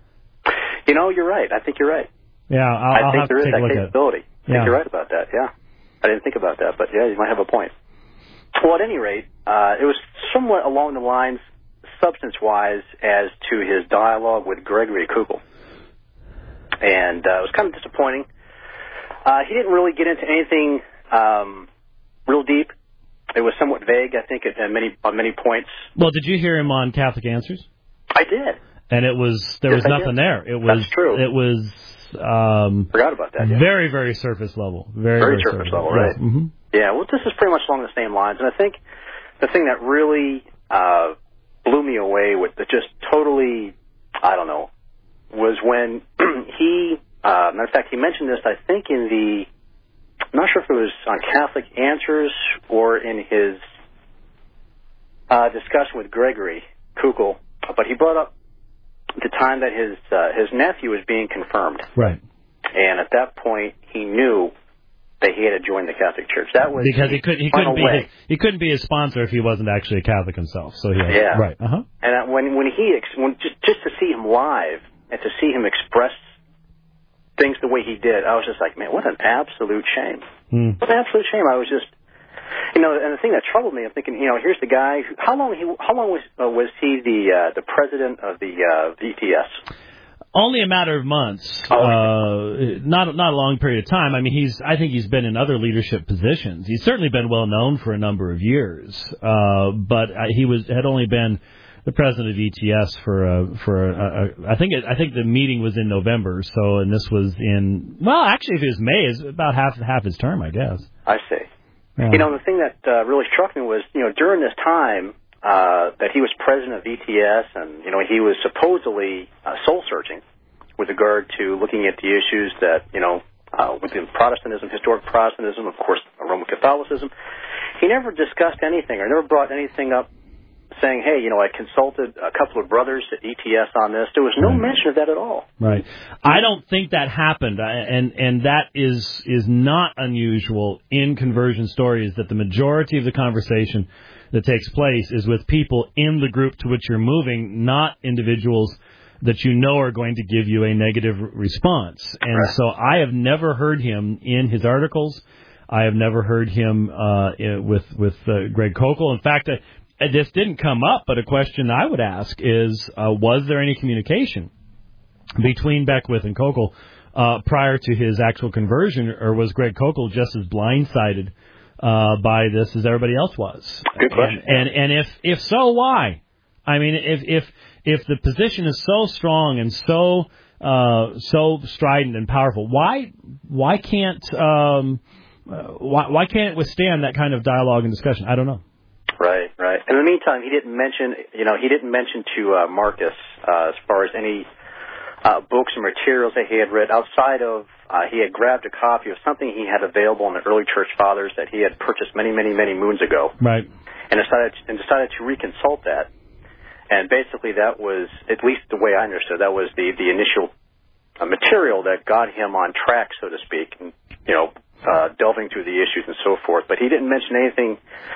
You know, you're right. I think you're right. Yeah, I'll, I I'll think have there to is take that a look capability. at it. I think Yeah. you're right about that, yeah. I didn't think about that, but yeah, you might have a point. Well, at any rate, uh, it was somewhat along the lines substance-wise as to his dialogue with Gregory Kukul. And uh, it was kind of disappointing. Uh, he didn't really get into anything um, real deep. It was somewhat vague, I think, at, at many on many points. Well, did you hear him on Catholic Answers? I did. And it was there yes, was nothing there. It was That's true. It was um, forgot about that. Yeah. Very, very surface level. Very, very, very surface, surface level, right? Yes. Mm-hmm. Yeah. Well, this is pretty much along the same lines, and I think the thing that really uh, blew me away with the just totally, I don't know, was when he. Uh, matter of fact, he mentioned this. I think in the. I'm not sure if it was on Catholic Answers or in his uh, discussion with Gregory Kukul, but he brought up the time that his uh, his nephew was being confirmed. Right. And at that point, he knew that he had to join the Catholic Church. That was because he couldn't he couldn't be his, he couldn't be his sponsor if he wasn't actually a Catholic himself. So he had, yeah, right. Uh huh. And when when he ex- when just just to see him live and to see him express things the way he did, I was just like, man, what an absolute shame. Mm. What an absolute shame. I was just, you know, and the thing that troubled me, I'm thinking, you know, here's the guy. Who, how long he? How long was uh, was he the uh, the president of the uh, V T S? Only a matter of months. Oh. Uh, not not a long period of time. I mean, he's. I think he's been in other leadership positions. He's certainly been well known for a number of years. Uh, but he was had only been the president of E T S for a, for a, a, I think it, I think the meeting was in November. So and this was in well, actually, if it was May, is about half half his term, I guess. I see. Yeah. You know, the thing that uh, really struck me was, you know, during this time uh, that he was president of E T S, and you know, he was supposedly uh, soul searching with regard to looking at the issues that you know uh, within Protestantism, historic Protestantism, of course, Roman Catholicism. He never discussed anything or never brought anything up saying, hey, you know, I consulted a couple of brothers at E T S on this. There was no right. mention of that at all. Right. I don't think that happened, and and that is is not unusual in conversion stories, that the majority of the conversation that takes place is with people in the group to which you're moving, not individuals that you know are going to give you a negative response. And right. so I have never heard him in his articles. I have never heard him uh, with, with uh, Greg Koukl. In fact, uh, this didn't come up, but a question I would ask is, uh, was there any communication between Beckwith and Koukl uh, prior to his actual conversion, or was Greg Koukl just as blindsided uh, by this as everybody else was? Good question. And, and, and if, if so, why? I mean, if if if the position is so strong and so uh, so strident and powerful, why why can't um, uh, why why can't it withstand that kind of dialogue and discussion? I don't know. Right, right. In the meantime, he didn't mention, you know, he didn't mention to uh, Marcus uh, as far as any uh, books or materials that he had read outside of. Uh, he had grabbed a copy of something he had available in the early church fathers that he had purchased many, many, many moons ago. Right. And decided and decided to reconsult that. And basically, that was, at least the way I understood, that was the the initial uh, material that got him on track, so to speak, and, you know, uh, delving through the issues and so forth. But he didn't mention anything,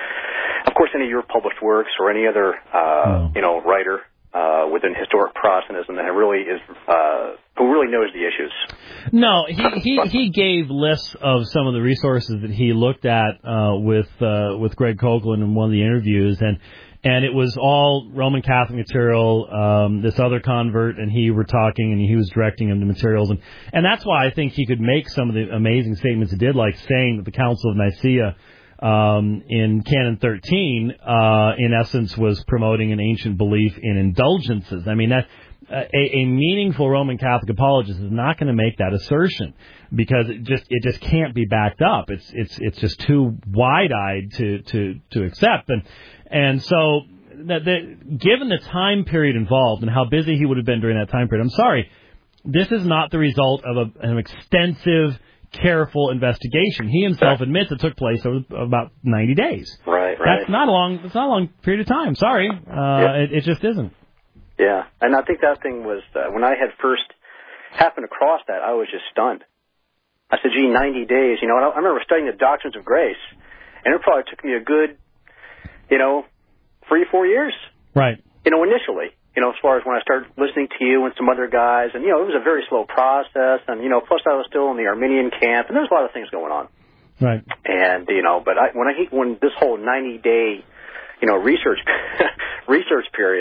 of course, any of your published works or any other, uh, no. you know, writer uh, within historic Protestantism that really is, uh, who really knows the issues. No, he, he, he gave lists of some of the resources that he looked at uh, with uh, with Greg Koukl in one of the interviews, and And it was all Roman Catholic material. Um, this other convert and he were talking, and he was directing him to materials. And, and that's why I think he could make some of the amazing statements he did, like saying that the Council of Nicaea um, in Canon thirteen, uh, in essence, was promoting an ancient belief in indulgences. I mean, that uh, a, a meaningful Roman Catholic apologist is not going to make that assertion, because it just it just can't be backed up. It's it's it's just too wide-eyed to to to accept. And And so, that, that, given the time period involved and how busy he would have been during that time period, I'm sorry, this is not the result of a, an extensive, careful investigation. He himself admits it took place over about ninety days. Right, right. That's not a long. It's not a long period of time. Sorry, uh, yeah. it, it just isn't. Yeah, and I think that thing was uh, when I had first happened across that, I was just stunned. I said, "Gee, ninety days." You know, I remember studying the Doctrines of Grace, and it probably took me a good. You know, three, four years. Right. You know, initially, you know, as far as when I started listening to you and some other guys, and, you know, it was a very slow process, and, you know, plus I was still in the Arminian camp, and there's a lot of things going on. Right. And, you know, but I, when I, when this whole ninety day, you know, research, research period,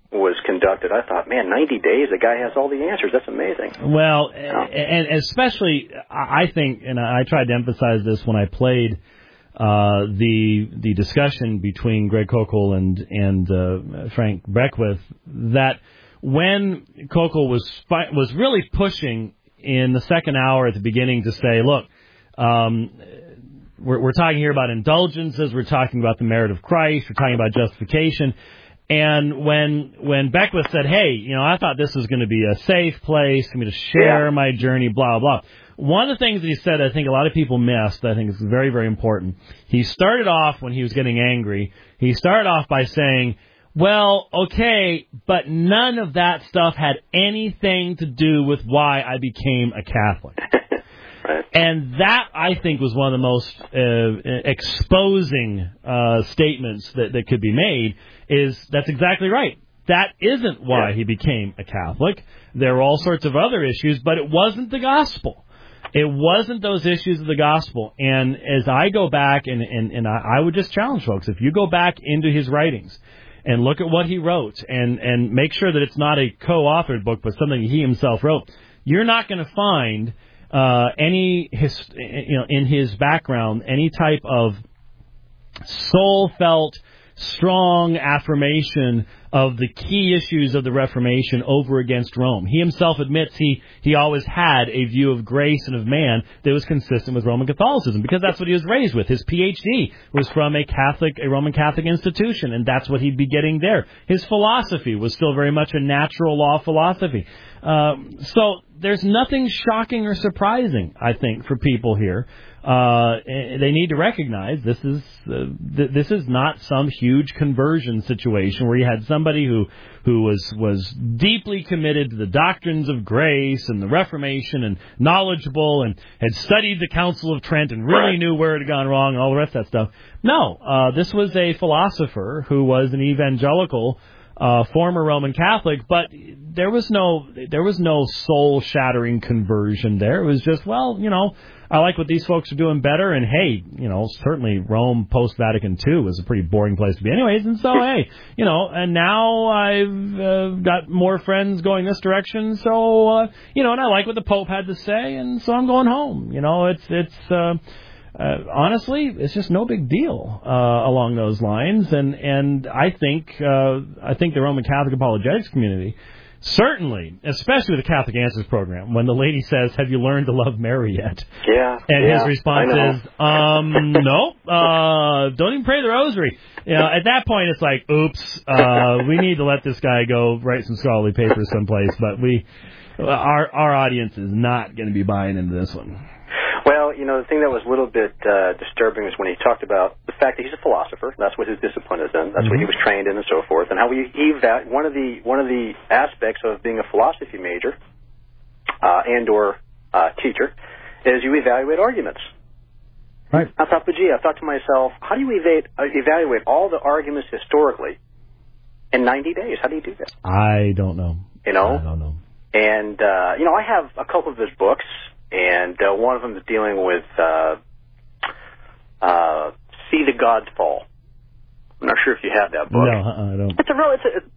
was conducted, I thought, man, ninety days, the guy has all the answers. That's amazing. Well, and especially, I think, and I tried to emphasize this when I played uh, the the discussion between Greg Koukl and and uh, Frank Beckwith, that when Koukl was was really pushing in the second hour at the beginning to say, look, um, we're, we're talking here about indulgences, we're talking about the merit of Christ, we're talking about justification. And when when Beckwith said, hey, you know, I thought this was going to be a safe place for me to share yeah. my journey, blah, blah. One of the things that he said, I think a lot of people missed, I think is very, very important. He started off when he was getting angry. He started off by saying, well, okay, but none of that stuff had anything to do with why I became a Catholic. And that, I think, was one of the most uh, exposing uh, statements that, that could be made, is that's exactly right. That isn't why yeah. he became a Catholic. There were all sorts of other issues, but it wasn't the gospel. It wasn't those issues of the gospel. And as I go back, and, and, and I, I would just challenge folks, if you go back into his writings and look at what he wrote and, and make sure that it's not a co-authored book, but something he himself wrote, you're not going to find uh, any, his, you know, in his background, any type of soul-felt, strong affirmation of the key issues of the Reformation over against Rome. He himself admits he, he always had a view of grace and of man that was consistent with Roman Catholicism, because that's what he was raised with. His P H D was from a Catholic, a Roman Catholic institution, and that's what he'd be getting there. His philosophy was still very much a natural law philosophy. Um, so there's nothing shocking or surprising, I think, for people here. Uh, they need to recognize this is uh, th- this is not some huge conversion situation where you had somebody who who was was deeply committed to the doctrines of grace and the Reformation and knowledgeable and had studied the Council of Trent and really knew where it had gone wrong and all the rest of that stuff. No, uh, this was a philosopher who was an evangelical, Uh, former Roman Catholic, but there was no there was no soul shattering conversion there. It was just, well, you know, I like what these folks are doing better, and hey, you know, certainly Rome post Vatican Two was a pretty boring place to be, anyways. And so, hey, you know, and now I've uh, got more friends going this direction, so uh, you know, and I like what the Pope had to say, and so I'm going home. You know, it's it's. Uh, Uh, honestly, it's just no big deal uh, along those lines, and and I think uh, I think the Roman Catholic apologetics community, certainly, especially with the Catholic Answers program, when the lady says, "Have you learned to love Mary yet?" Yeah, and yeah, his response is, "Um, no, uh, don't even pray the Rosary." You know, at that point, it's like, "Oops, uh, we need to let this guy go write some scholarly papers someplace." But we, our our audience is not going to be buying into this one. Well, you know, the thing that was a little bit uh, disturbing is when he talked about the fact that he's a philosopher. That's what his discipline is in. That's mm-hmm. what he was trained in, and so forth. And how he, he one of the one of the aspects of being a philosophy major uh, and or uh, teacher is you evaluate arguments. Right. I thought, but gee, I thought to myself, how do you evaluate, uh, evaluate all the arguments historically in ninety days? How do you do that? I don't know. You know. I don't know. And uh, you know, I have a couple of his books. And uh, one of them is dealing with uh, uh, See the Gods Fall. I'm not sure if you have that book. No, uh-uh, I don't. It's a real. It's a, it's...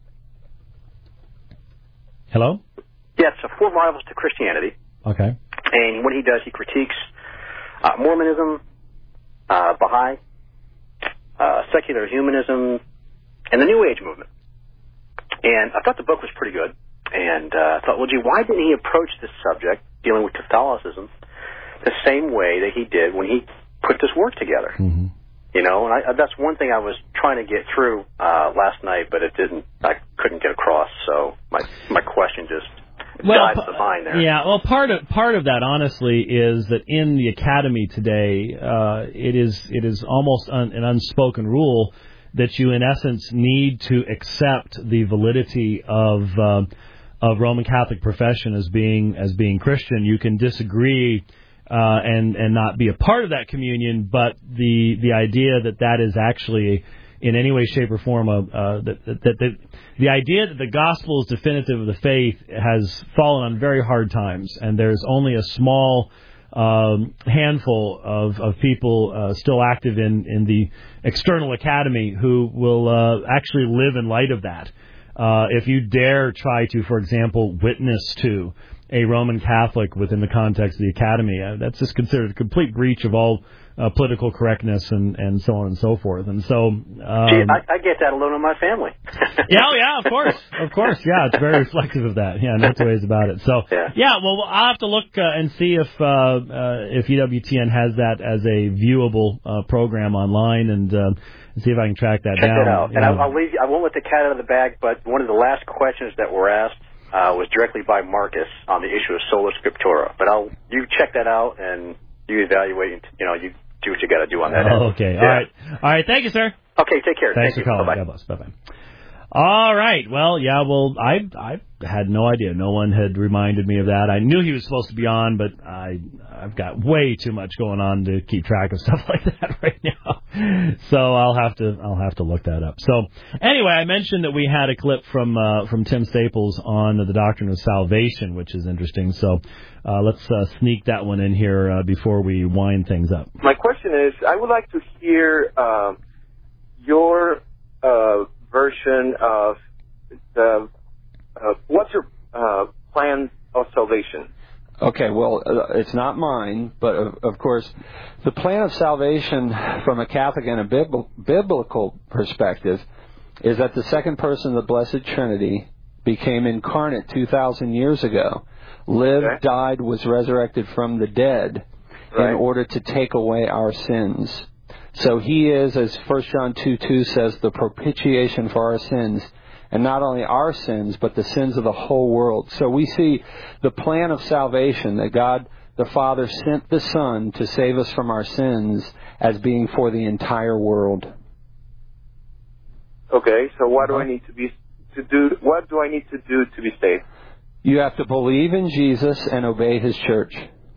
Hello? Yeah, it's a Four Rivals to Christianity. Okay. And what he does, he critiques uh, Mormonism, uh, Baha'i, uh, secular humanism, and the New Age movement. And I thought the book was pretty good. And uh, I thought, well, gee, why didn't he approach this subject, dealing with Catholicism, the same way that he did when he put this work together? Mm-hmm. You know, and I, that's one thing I was trying to get through uh, last night, but it didn't. I couldn't get across. So my my question just well, died the mind there. Yeah, well, part of part of that, honestly, is that in the academy today, uh, it is it is almost un, an unspoken rule that you, in essence, need to accept the validity of. Uh, of Roman Catholic profession as being as being Christian. You can disagree uh, and and not be a part of that communion, but the the idea that that is actually in any way, shape, or form a, uh, that, that, that the, the idea that the gospel is definitive of the faith has fallen on very hard times, and there's only a small um, handful of of people uh, still active in in the external academy who will uh, actually live in light of that. Uh, if you dare try to, for example, witness to a Roman Catholic within the context of the academy, uh, that's just considered a complete breach of all uh, political correctness and, and so on and so forth. And so, um, Gee, I, I get that alone in my family. yeah, oh, yeah, of course, of course, yeah, it's very reflective of that. Yeah, no two ways about it. So, yeah, yeah well, I'll have to look uh, and see if uh, uh, if E W T N has that as a viewable uh, program online, and uh, see if I can track that Check down. Check that out. And I'll, I'll leave. I won't let the cat out of the bag. But one of the last questions that were asked uh, was directly by Marcus on the issue of sola scriptura. But I'll you check that out and you evaluate. You know, you do what you got to do on that. Oh, end. okay. Yeah. All right. All right. Thank you, sir. Okay. Take care. Thanks Thank for you. calling. Bye-bye. God bless. Bye bye. All right. Well, yeah. Well, I I had no idea. No one had reminded me of that. I knew he was supposed to be on, but I I've got way too much going on to keep track of stuff like that right now. So I'll have to I'll have to look that up. So anyway, I mentioned that we had a clip from uh, from Tim Staples on the doctrine of salvation, which is interesting. So uh, let's uh, sneak that one in here uh, before we wind things up. My question is, I would like to hear uh, your uh, version of the uh, what's your uh, plan of salvation? Okay, well, uh, it's not mine, but of, of course, the plan of salvation from a Catholic and a bib- biblical perspective is that the second person of the Blessed Trinity became incarnate two thousand years ago, lived, okay. died, was resurrected from the dead right. in order to take away our sins. So he is, as First John two two says, the propitiation for our sins. And not only our sins, but the sins of the whole world. So we see the plan of salvation, that God the Father sent the Son to save us from our sins, as being for the entire world. Okay, so what do I need to be to do? What do I need to do to be saved? You have to believe in Jesus and obey His church.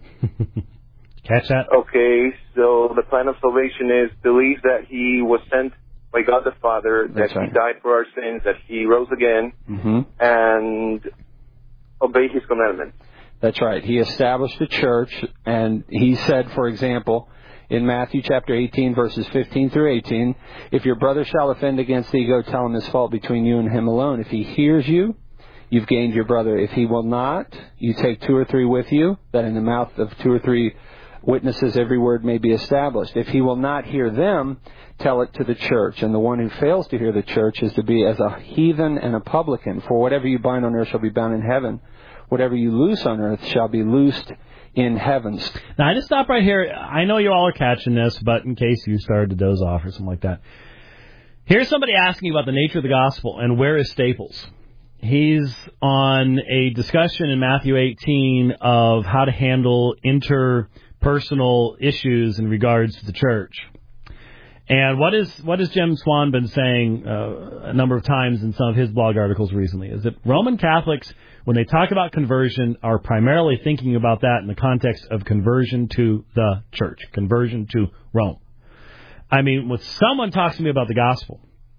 Catch that? Okay, so the plan of salvation is believe that He was sent by God the Father, That's that right. He died for our sins, that He rose again, mm-hmm. and obey His commandments. That's right. He established a church, and He said, for example, in Matthew chapter eighteen, verses fifteen through eighteen, if your brother shall offend against thee, go tell him his fault between you and him alone. If he hears you, you've gained your brother. If he will not, you take two or three with you, that in the mouth of two or three witnesses every word may be established. If he will not hear them, tell it to the church. And the one who fails to hear the church is to be as a heathen and a publican. For whatever you bind on earth shall be bound in heaven. Whatever you loose on earth shall be loosed in heavens. Now, I just stop right here. I know you all are catching this, but in case you started to doze off or something like that. Here's somebody asking about the nature of the gospel and where is Staples. He's on a discussion in Matthew eighteen of how to handle interpersonal issues in regards to the church. And what is what has Jim Swan been saying uh, a number of times in some of his blog articles recently is that Roman Catholics, when they talk about conversion, are primarily thinking about that in the context of conversion to the church, conversion to Rome. I mean, when someone talks to me about the gospel,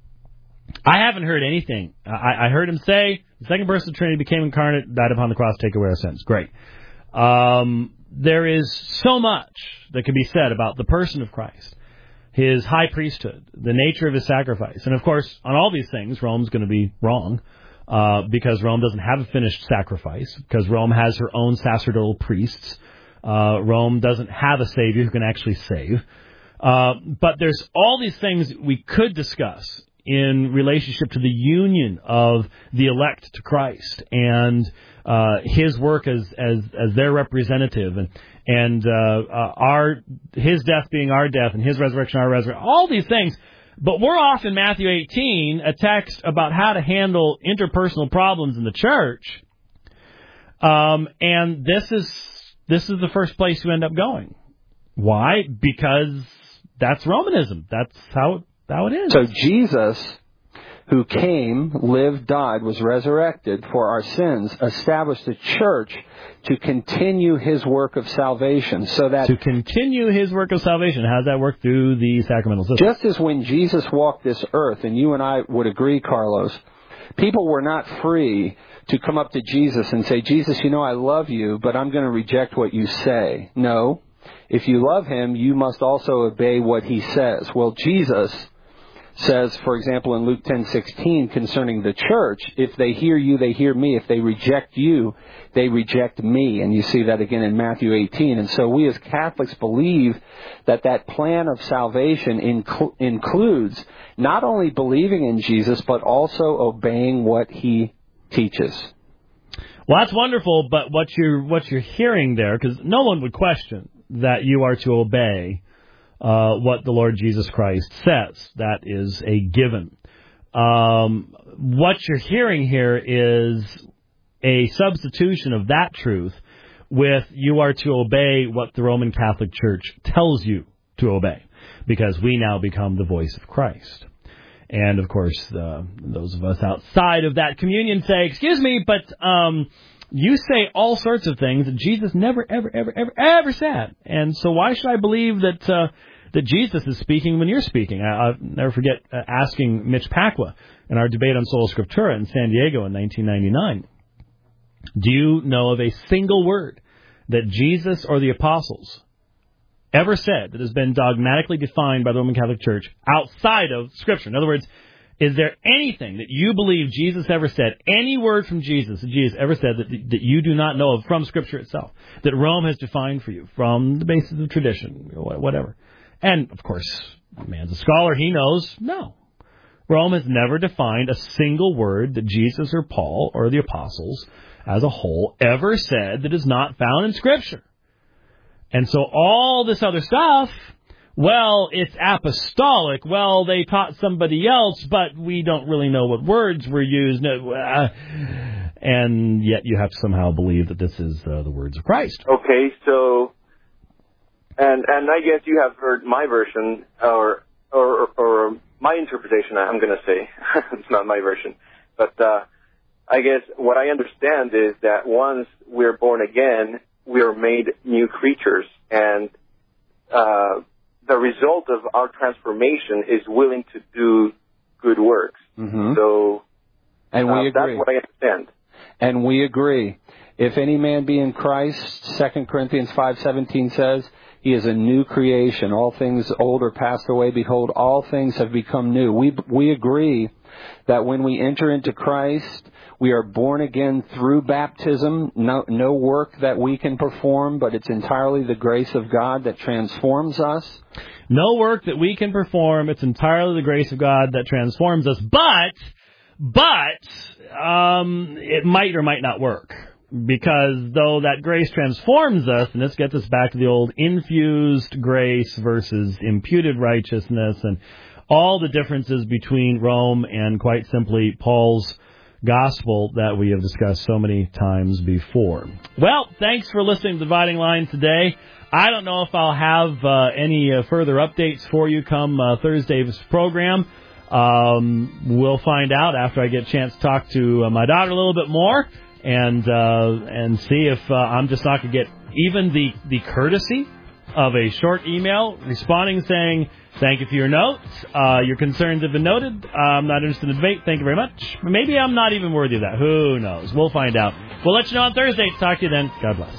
I haven't heard anything. I, I heard him say, the second person of the Trinity became incarnate, died upon the cross to take away our sins. Great. Um, there is so much that can be said about the person of Christ, His high priesthood, the nature of His sacrifice. And, of course, on all these things, Rome's going to be wrong uh, because Rome doesn't have a finished sacrifice, because Rome has her own sacerdotal priests. Uh, Rome doesn't have a Savior who can actually save. Uh, but there's all these things we could discuss in relationship to the union of the elect to Christ and uh, His work as as as their representative, and and uh, uh, our His death being our death and His resurrection our resurrection. All these things, but we're off in Matthew eighteen, a text about how to handle interpersonal problems in the church, um, and this is this is the first place you end up going. Why? Because that's Romanism. That's how. How it is. So Jesus, who came, lived, died, was resurrected for our sins, established a church to continue His work of salvation. So that to continue His work of salvation, how does that work? Through the sacramental system. Just as when Jesus walked this earth, and you and I would agree, Carlos, people were not free to come up to Jesus and say, Jesus, you know I love you, but I'm going to reject what you say. No. If you love Him, you must also obey what He says. Well, Jesus says, for example, in Luke ten sixteen concerning the church, if they hear you, they hear me. If they reject you, they reject me. And you see that again in Matthew eighteen. And so we as Catholics believe that that plan of salvation inc- includes not only believing in Jesus, but also obeying what he teaches. Well, that's wonderful, but what you're, what you're hearing there, because no one would question that you are to obey Uh, what the Lord Jesus Christ says. That is a given. Um, what you're hearing here is a substitution of that truth with you are to obey what the Roman Catholic Church tells you to obey, because we now become the voice of Christ. And, of course, uh, those of us outside of that communion say, excuse me, but um, you say all sorts of things that Jesus never, ever, ever, ever, ever said. And so why should I believe that uh, that Jesus is speaking when you're speaking? I, I'll never forget uh, asking Mitch Pacwa in our debate on Sola Scriptura in San Diego in nineteen ninety-nine. Do you know of a single word that Jesus or the apostles ever said that has been dogmatically defined by the Roman Catholic Church outside of Scripture? In other words, is there anything that you believe Jesus ever said, any word from Jesus that Jesus ever said that, that you do not know of from Scripture itself, that Rome has defined for you from the basis of tradition, whatever? And, of course, man's a scholar, he knows, no. Rome has never defined a single word that Jesus or Paul or the apostles as a whole ever said that is not found in Scripture. And so all this other stuff, well, it's apostolic. Well, they taught somebody else, but we don't really know what words were used. And yet you have to somehow believe that this is uh, the words of Christ. Okay, so, and and I guess you have heard my version, or or, or my interpretation, I'm going to say. It's not my version. But uh, I guess what I understand is that once we're born again, we are made new creatures, and uh, the result of our transformation is willing to do good works. Mm-hmm. So, and we uh, agree. That's what I understand. And we agree. If any man be in Christ, Second Corinthians five seventeen says, he is a new creation. All things old are passed away. Behold, all things have become new. We we agree that when we enter into Christ, we are born again through baptism. No, no work that we can perform, but it's entirely the grace of God that transforms us. No work that we can perform. It's entirely the grace of God that transforms us. But, but, um, it might or might not work. Because though that grace transforms us, and this gets us back to the old infused grace versus imputed righteousness, and all the differences between Rome and, quite simply, Paul's gospel that we have discussed so many times before. Well, thanks for listening to the Dividing Line today. I don't know if I'll have uh, any uh, further updates for you come uh, Thursday's program. Um, we'll find out after I get a chance to talk to uh, my daughter a little bit more and uh, and see if uh, I'm just not going to get even the, the courtesy of a short email responding saying, thank you for your notes. Uh, your concerns have been noted. Uh, I'm not interested in the debate. Thank you very much. Maybe I'm not even worthy of that. Who knows? We'll find out. We'll let you know on Thursday. Talk to you then. God bless.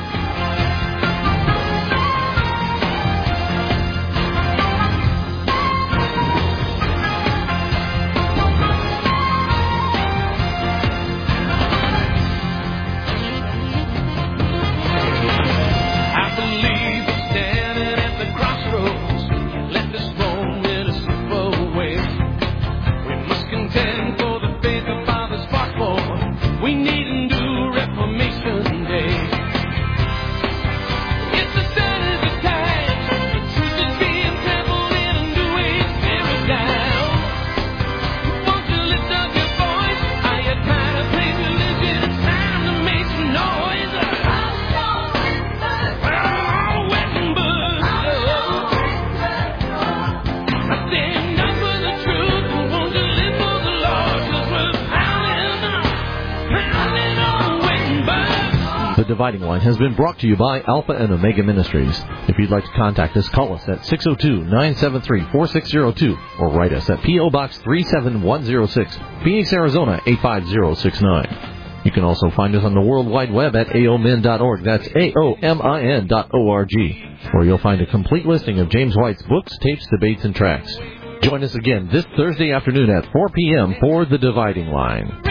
The Dividing Line has been brought to you by Alpha and Omega Ministries. If you'd like to contact us, call us at six oh two, nine seven three, four six oh two or write us at P O. Box three seven one oh six, Phoenix, Arizona eight five zero six nine. You can also find us on the World Wide Web at A O M I N dot org. That's A O M I N dot O R G, where you'll find a complete listing of James White's books, tapes, debates, and tracts. Join us again this Thursday afternoon at four p.m. for The Dividing Line.